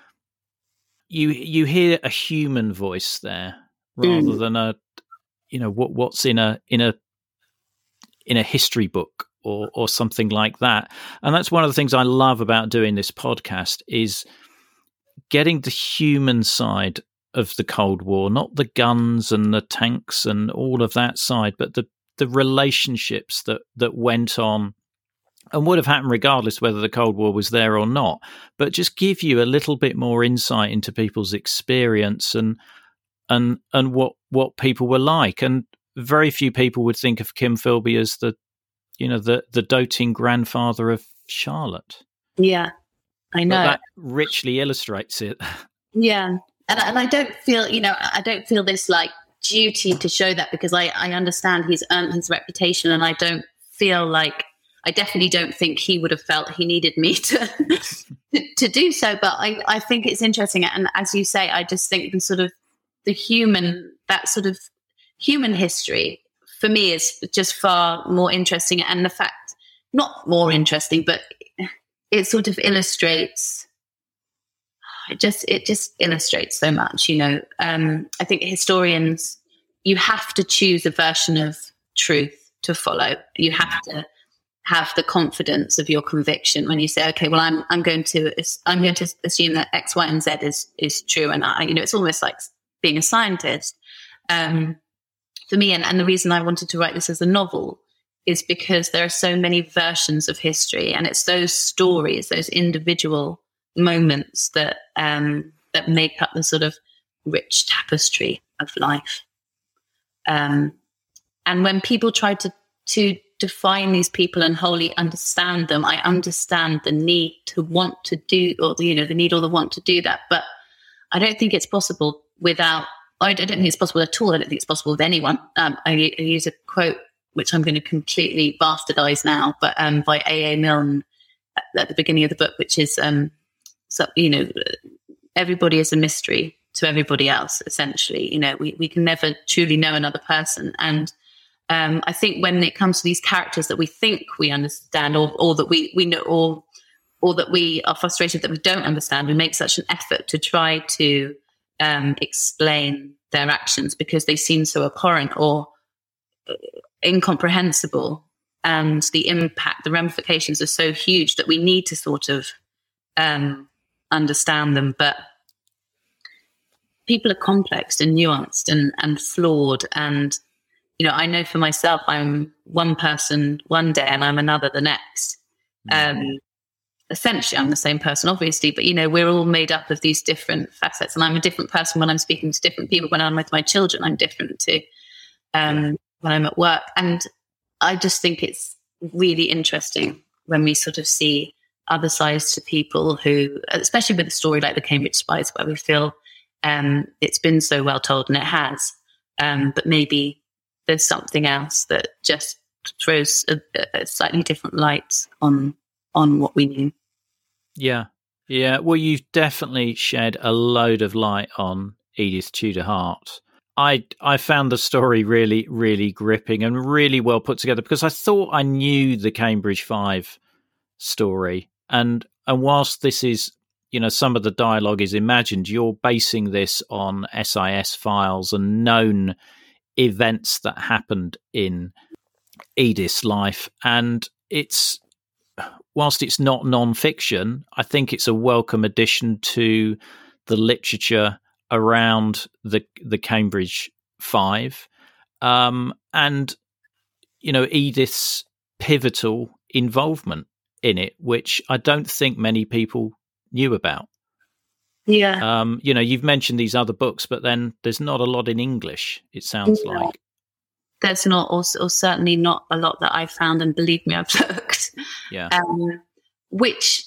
you hear a human voice there rather than a, you know, what's in a history book or something like that. And that's one of the things I love about doing this podcast, is getting the human side of the Cold War, not the guns and the tanks and all of that side, but the relationships that went on and would have happened regardless whether the Cold War was there or not, but just give you a little bit more insight into people's experience and what people were like. And very few people would think of Kim Philby as the doting grandfather of Charlotte. Yeah, I know. But that richly illustrates it. Yeah. And I don't feel this like duty to show that, because I understand he's earned his reputation, and I definitely don't think he would have felt he needed me to do so. But I think it's interesting. And as you say, I just think that sort of human history for me is just far more interesting. And the fact, not more interesting, but it sort of illustrates, it just illustrates so much, you know. I think historians, you have to choose a version of truth to follow. You have to have the confidence of your conviction when you say, okay, well, I'm going to assume that X, Y, and Z is true. And it's almost like being a scientist. For me, and the reason I wanted to write this as a novel is because there are so many versions of history, and it's those stories, those individual moments that make up the sort of rich tapestry of life. And when people try to define these people and wholly understand them, I understand the need to want to do, or the need or the want to do that. But I don't think it's possible without. I don't think it's possible at all. I don't think it's possible with anyone. I use a quote which I'm going to completely bastardize now, but by A.A. Milne at the beginning of the book, which is everybody is a mystery to everybody else. Essentially, we can never truly know another person. And I think when it comes to these characters that we think we understand, or that we know, or that we are frustrated that we don't understand, we make such an effort to try to explain their actions because they seem so abhorrent or incomprehensible, and the impact, the ramifications are so huge that we need to sort of understand them. But people are complex and nuanced and flawed. And, I know for myself, I'm one person one day and I'm another the next. Essentially, I'm the same person, obviously, but, we're all made up of these different facets. And I'm a different person when I'm speaking to different people. When I'm with my children, I'm different too. When I'm at work. And I just think it's really interesting when we sort of see other sides to people who, especially with a story like the Cambridge Spies, where we feel it's been so well told, and it has, but maybe there's something else that just throws a slightly different light on what we knew. Yeah. Well, you've definitely shed a load of light on Edith Tudor Hart. I found the story really, really gripping and really well put together, because I thought I knew the Cambridge Five story. And whilst this is, some of the dialogue is imagined, you're basing this on SIS files and known events that happened in Edith's life. And whilst it's not non-fiction, I think it's a welcome addition to the literature around the Cambridge Five, and Edith's pivotal involvement in it, which I don't think many people knew about. Yeah. You've mentioned these other books, but then there's not a lot in English, it sounds like. There's not, or certainly not a lot that I've found, and believe me, I've looked. Yeah. Which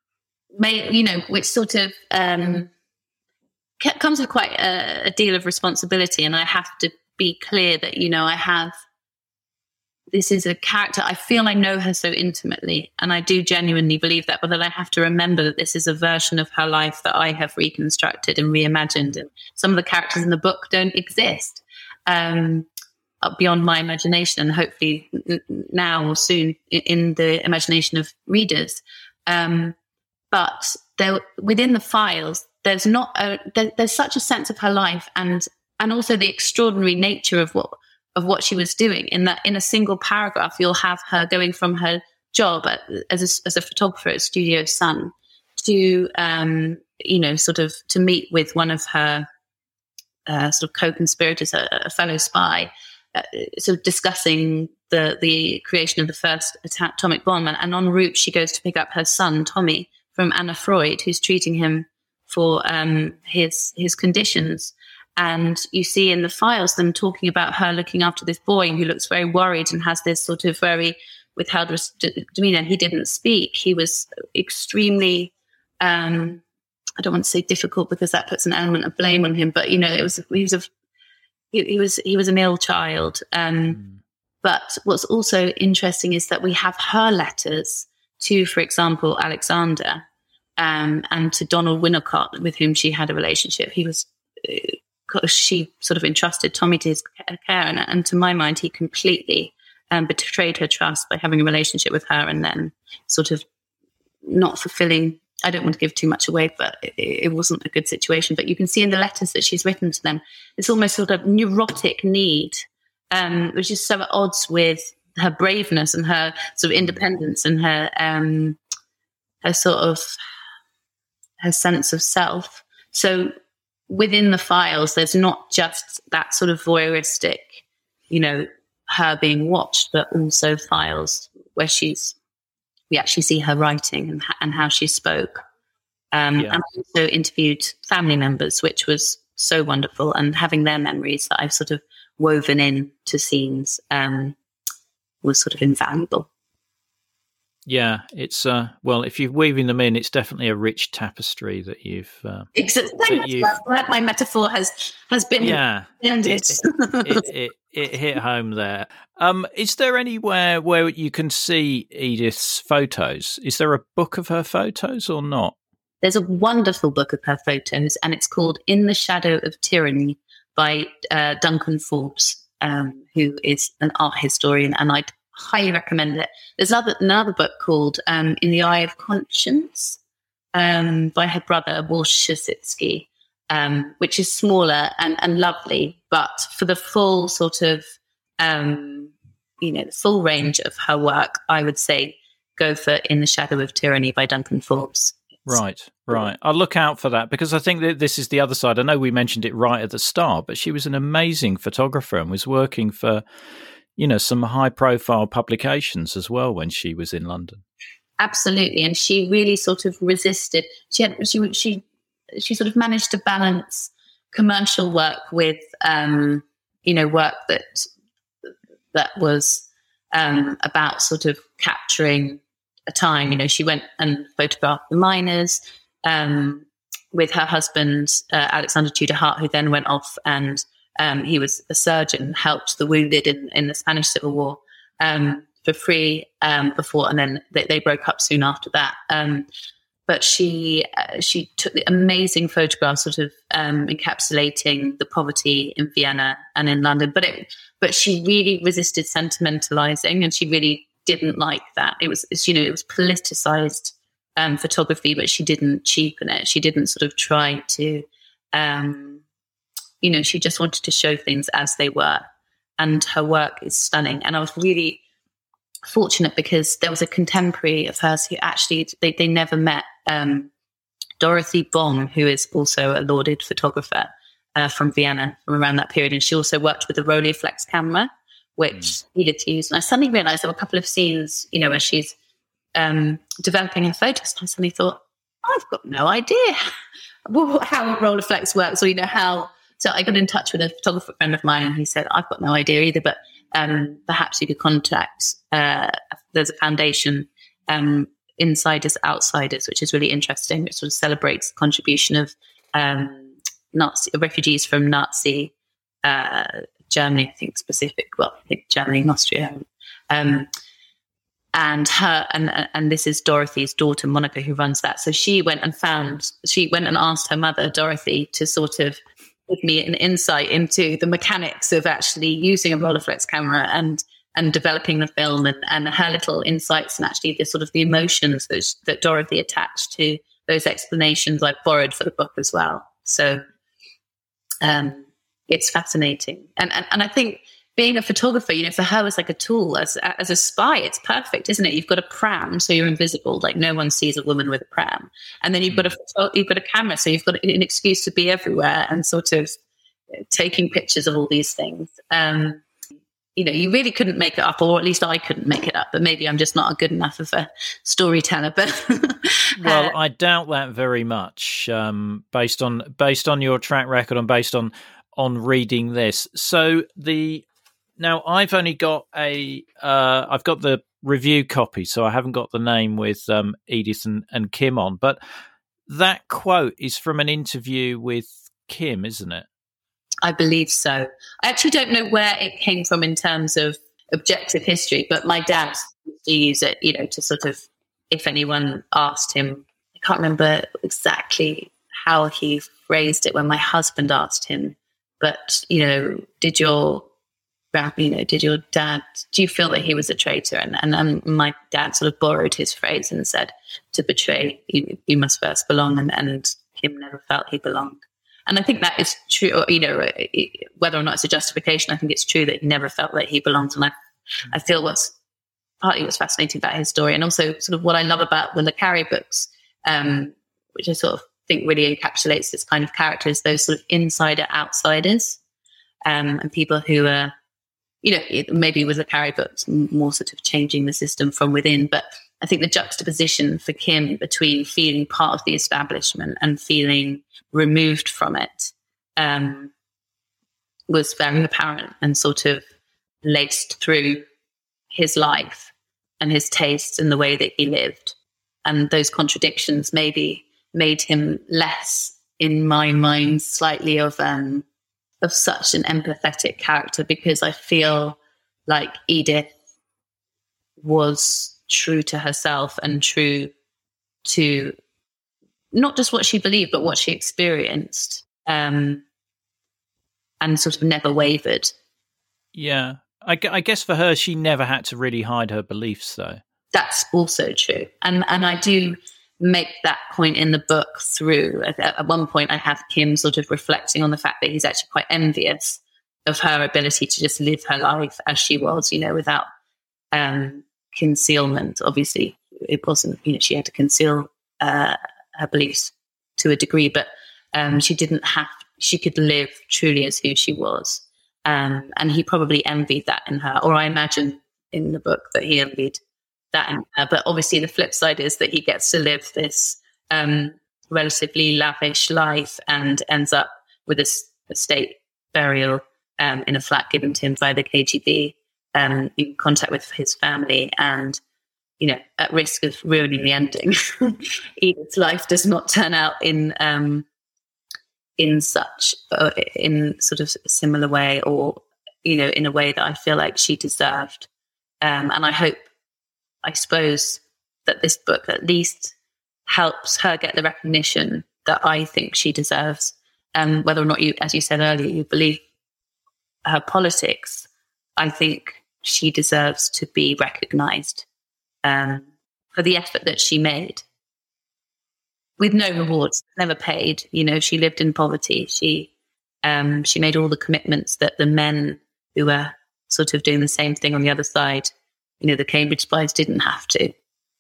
sort of comes with quite a deal of responsibility, and I have to be clear that this is a character. I feel I know her so intimately, and I do genuinely believe that, but then I have to remember that this is a version of her life that I have reconstructed and reimagined, and some of the characters in the book don't exist beyond my imagination, and hopefully now or soon in the imagination of readers. But within the files, there's there's such a sense of her life and also the extraordinary nature of what she was doing, in that in a single paragraph you'll have her going from her job as a photographer at Studio Sun to to meet with one of her sort of co-conspirators, a fellow spy, sort of discussing the creation of the first atomic bomb, and en route she goes to pick up her son Tommy from Anna Freud, who's treating him for his conditions. And you see in the files them talking about her looking after this boy who looks very worried and has this sort of very withheld demeanor. And he didn't speak. He was extremely, I don't want to say difficult because that puts an element of blame on him, but he was an ill child. But what's also interesting is that we have her letters to, for example, Alexander, and to Donald Winnicott, with whom she had a relationship. She sort of entrusted Tommy to his care, and to my mind, he completely betrayed her trust by having a relationship with her and then sort of not fulfilling. I don't want to give too much away, but it wasn't a good situation. But you can see in the letters that she's written to them, it's almost sort of neurotic need, which is so at odds with her braveness and her sort of independence and her sort of her sense of self. So within the files, there's not just that sort of voyeuristic, her being watched, but also files where we actually see her writing and how she spoke. And also interviewed family members, which was so wonderful, and having their memories that I've sort of woven in to scenes was sort of invaluable. Yeah, it's if you're weaving them in, it's definitely a rich tapestry that you've. My metaphor has been. Yeah, it hit home there. Is there anywhere where you can see Edith's photos? Is there a book of her photos or not? There's a wonderful book of her photos, and it's called "In the Shadow of Tyranny" by Duncan Forbes, who is an art historian, and I'd highly recommend it. There's another book called In the Eye of Conscience by her brother, Walsh Shasitsky, which is smaller and lovely, but for the full sort of, the full range of her work, I would say go for In the Shadow of Tyranny by Duncan Forbes. Right. I'll look out for that, because I think that this is the other side. I know we mentioned it right at the start, but she was an amazing photographer and was working for, some high-profile publications as well when she was in London. Absolutely, and she really sort of resisted. She sort of managed to balance commercial work with, work that was about sort of capturing a time. She went and photographed the miners with her husband, Alexander Tudor Hart, who then went off and he was a surgeon, helped the wounded in the Spanish Civil War for free before, and then they broke up soon after that. But she took the amazing photographs, sort of encapsulating the poverty in Vienna and in London. But she really resisted sentimentalizing, and she really didn't like that. It was politicized photography, but she didn't cheapen it. She didn't sort of try to, she just wanted to show things as they were. And her work is stunning. And I was really fortunate because there was a contemporary of hers who actually, they never met, Dorothy Bong, who is also a lauded photographer from Vienna from around that period. And she also worked with a Rolleiflex camera, which Edith used. And I suddenly realized there were a couple of scenes, where she's developing her photos. And I suddenly thought, I've got no idea how a Rolleiflex works, or, how. So I got in touch with a photographer friend of mine, and he said, I've got no idea either, but perhaps you could contact, there's a foundation, Insiders Outsiders, which is really interesting. It sort of celebrates the contribution of Nazi refugees from Nazi Germany, I think Germany and Austria. And this is Dorothy's daughter, Monica, who runs that. So she went and asked her mother, Dorothy, to sort of give me an insight into the mechanics of actually using a Rolleiflex camera and developing the film, and her little insights, and actually the sort of the emotions that Dorothy attached to those explanations I've borrowed for the book as well. So it's fascinating. And I think being a photographer, for her was like a tool. As a spy, it's perfect, isn't it? You've got a pram, so you're invisible. Like no one sees a woman with a pram. And then you've got a camera, so you've got an excuse to be everywhere and sort of taking pictures of all these things. You really couldn't make it up, or at least I couldn't make it up. But maybe I'm just not good enough of a storyteller. But well, I doubt that very much, based on your track record and based on reading this. So now I've only got I've got the review copy, so I haven't got the name with Edith and Kim on. But that quote is from an interview with Kim, isn't it? I believe so. I actually don't know where it came from in terms of objective history, but my dad used to use it, to sort of, if anyone asked him, I can't remember exactly how he phrased it when my husband asked him, but, did your dad, do you feel that he was a traitor? And my dad sort of borrowed his phrase and said, to betray, you must first belong. And Kim never felt he belonged. And I think that is true, whether or not it's a justification, I think it's true that he never felt that he belonged. And I feel partly what's fascinating about his story, and also sort of what I love about the Le Carre books, which I sort of think really encapsulates this kind of character, is those sort of insider outsiders, and people who are, maybe with Le Carre books, more sort of changing the system from within. But I think the juxtaposition for Kim between feeling part of the establishment and feeling removed from it was very apparent and sort of laced through his life and his tastes and the way that he lived. And those contradictions maybe made him less, in my mind, slightly of such an empathetic character, because I feel like Edith was true to herself and true to not just what she believed, but what she experienced, and sort of never wavered. Yeah. I guess for her, she never had to really hide her beliefs, though. That's also true. And I do make that point in the book through. At one point, I have Kim sort of reflecting on the fact that he's actually quite envious of her ability to just live her life as she was, without concealment. Obviously, it wasn't, she had to conceal her beliefs to a degree, but she could live truly as who she was. And he probably envied that in her, or I imagine in the book that he envied that in her. But obviously the flip side is that he gets to live this relatively lavish life and ends up with a state burial in a flat given to him by the KGB, in contact with his family, and at risk of ruining the ending. Edith's life does not turn out in sort of a similar way, or in a way that I feel like she deserved. And I suppose that this book at least helps her get the recognition that I think she deserves. Whether or not you, as you said earlier, you believe her politics, I think she deserves to be recognised for the effort that she made, with no rewards, never paid. She lived in poverty. She made all the commitments that the men who were sort of doing the same thing on the other side, the Cambridge spies, didn't have to.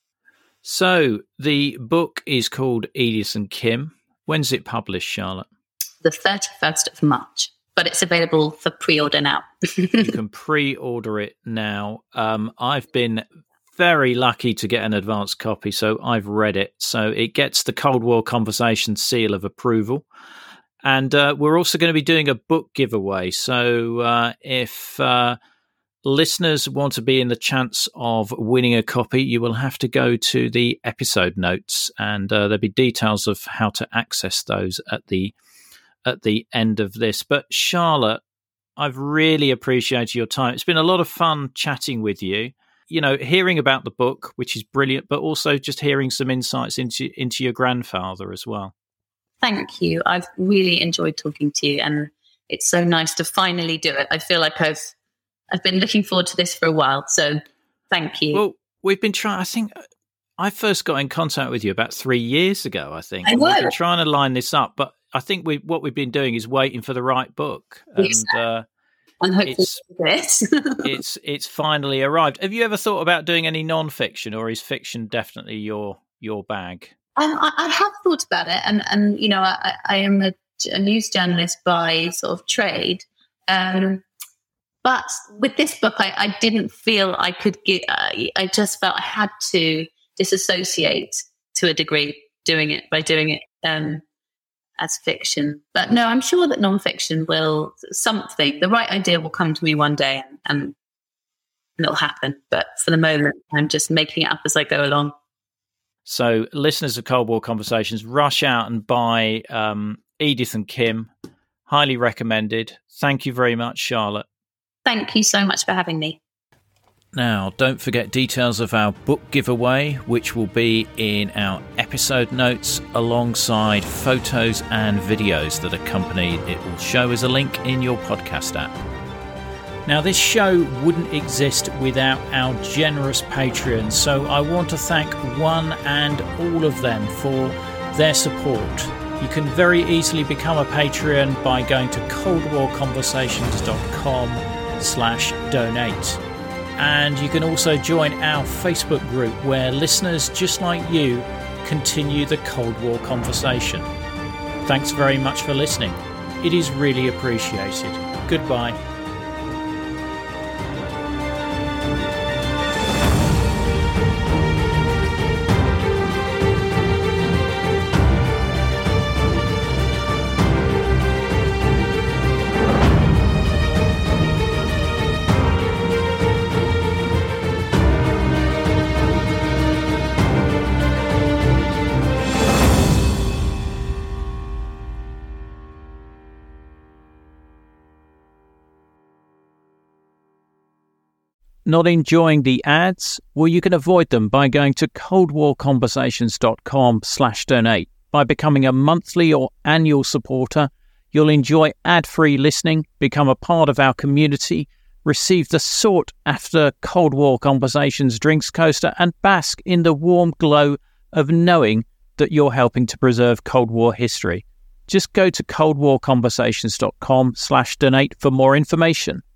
So the book is called Edith and Kim. When's it published, Charlotte? The 31st of March, but it's available for pre-order now. You can pre-order it now. I've been very lucky to get an advance copy, so I've read it. So it gets the Cold War Conversation seal of approval. And we're also going to be doing a book giveaway. So if listeners want to be in the chance of winning a copy, you will have to go to the episode notes, and there'll be details of how to access those at the end of this. But Charlotte, I've really appreciated your time. It's been a lot of fun chatting with you. Hearing about the book, which is brilliant, but also just hearing some insights into your grandfather as well. Thank you. I've really enjoyed talking to you, and it's so nice to finally do it. I feel like I've been looking forward to this for a while, so thank you. Well, we've been trying. I think I first got in contact with you about 3 years ago, I think. We've been trying to line this up, but I think what we've been doing is waiting for the right book. And hopefully it's finally arrived. Have you ever thought about doing any non-fiction, or is fiction definitely your bag? I have thought about it, and I am a news journalist by sort of trade, but with this book, I didn't feel I could get. I just felt I had to disassociate to a degree doing it as fiction. But no, I'm sure that non-fiction will the right idea will come to me one day, and it'll happen. But for the moment, I'm just making it up as I go along. So listeners of Cold War Conversations, rush out and buy Edith and Kim. Highly recommended. Thank you very much, Charlotte. Thank you so much for having me. Now, don't forget details of our book giveaway, which will be in our episode notes alongside photos and videos that accompany it. Will show as a link in your podcast app. Now, this show wouldn't exist without our generous Patreons, so I want to thank one and all of them for their support. You can very easily become a Patreon by going to coldwarconversations.com/donate. And you can also join our Facebook group where listeners just like you continue the Cold War conversation. Thanks very much for listening. It is really appreciated. Goodbye. Not enjoying the ads? Well, you can avoid them by going to coldwarconversations.com/donate. By becoming a monthly or annual supporter, you'll enjoy ad-free listening, become a part of our community, receive the sought-after Cold War Conversations drinks coaster, and bask in the warm glow of knowing that you're helping to preserve Cold War history. Just go to coldwarconversations.com/donate for more information.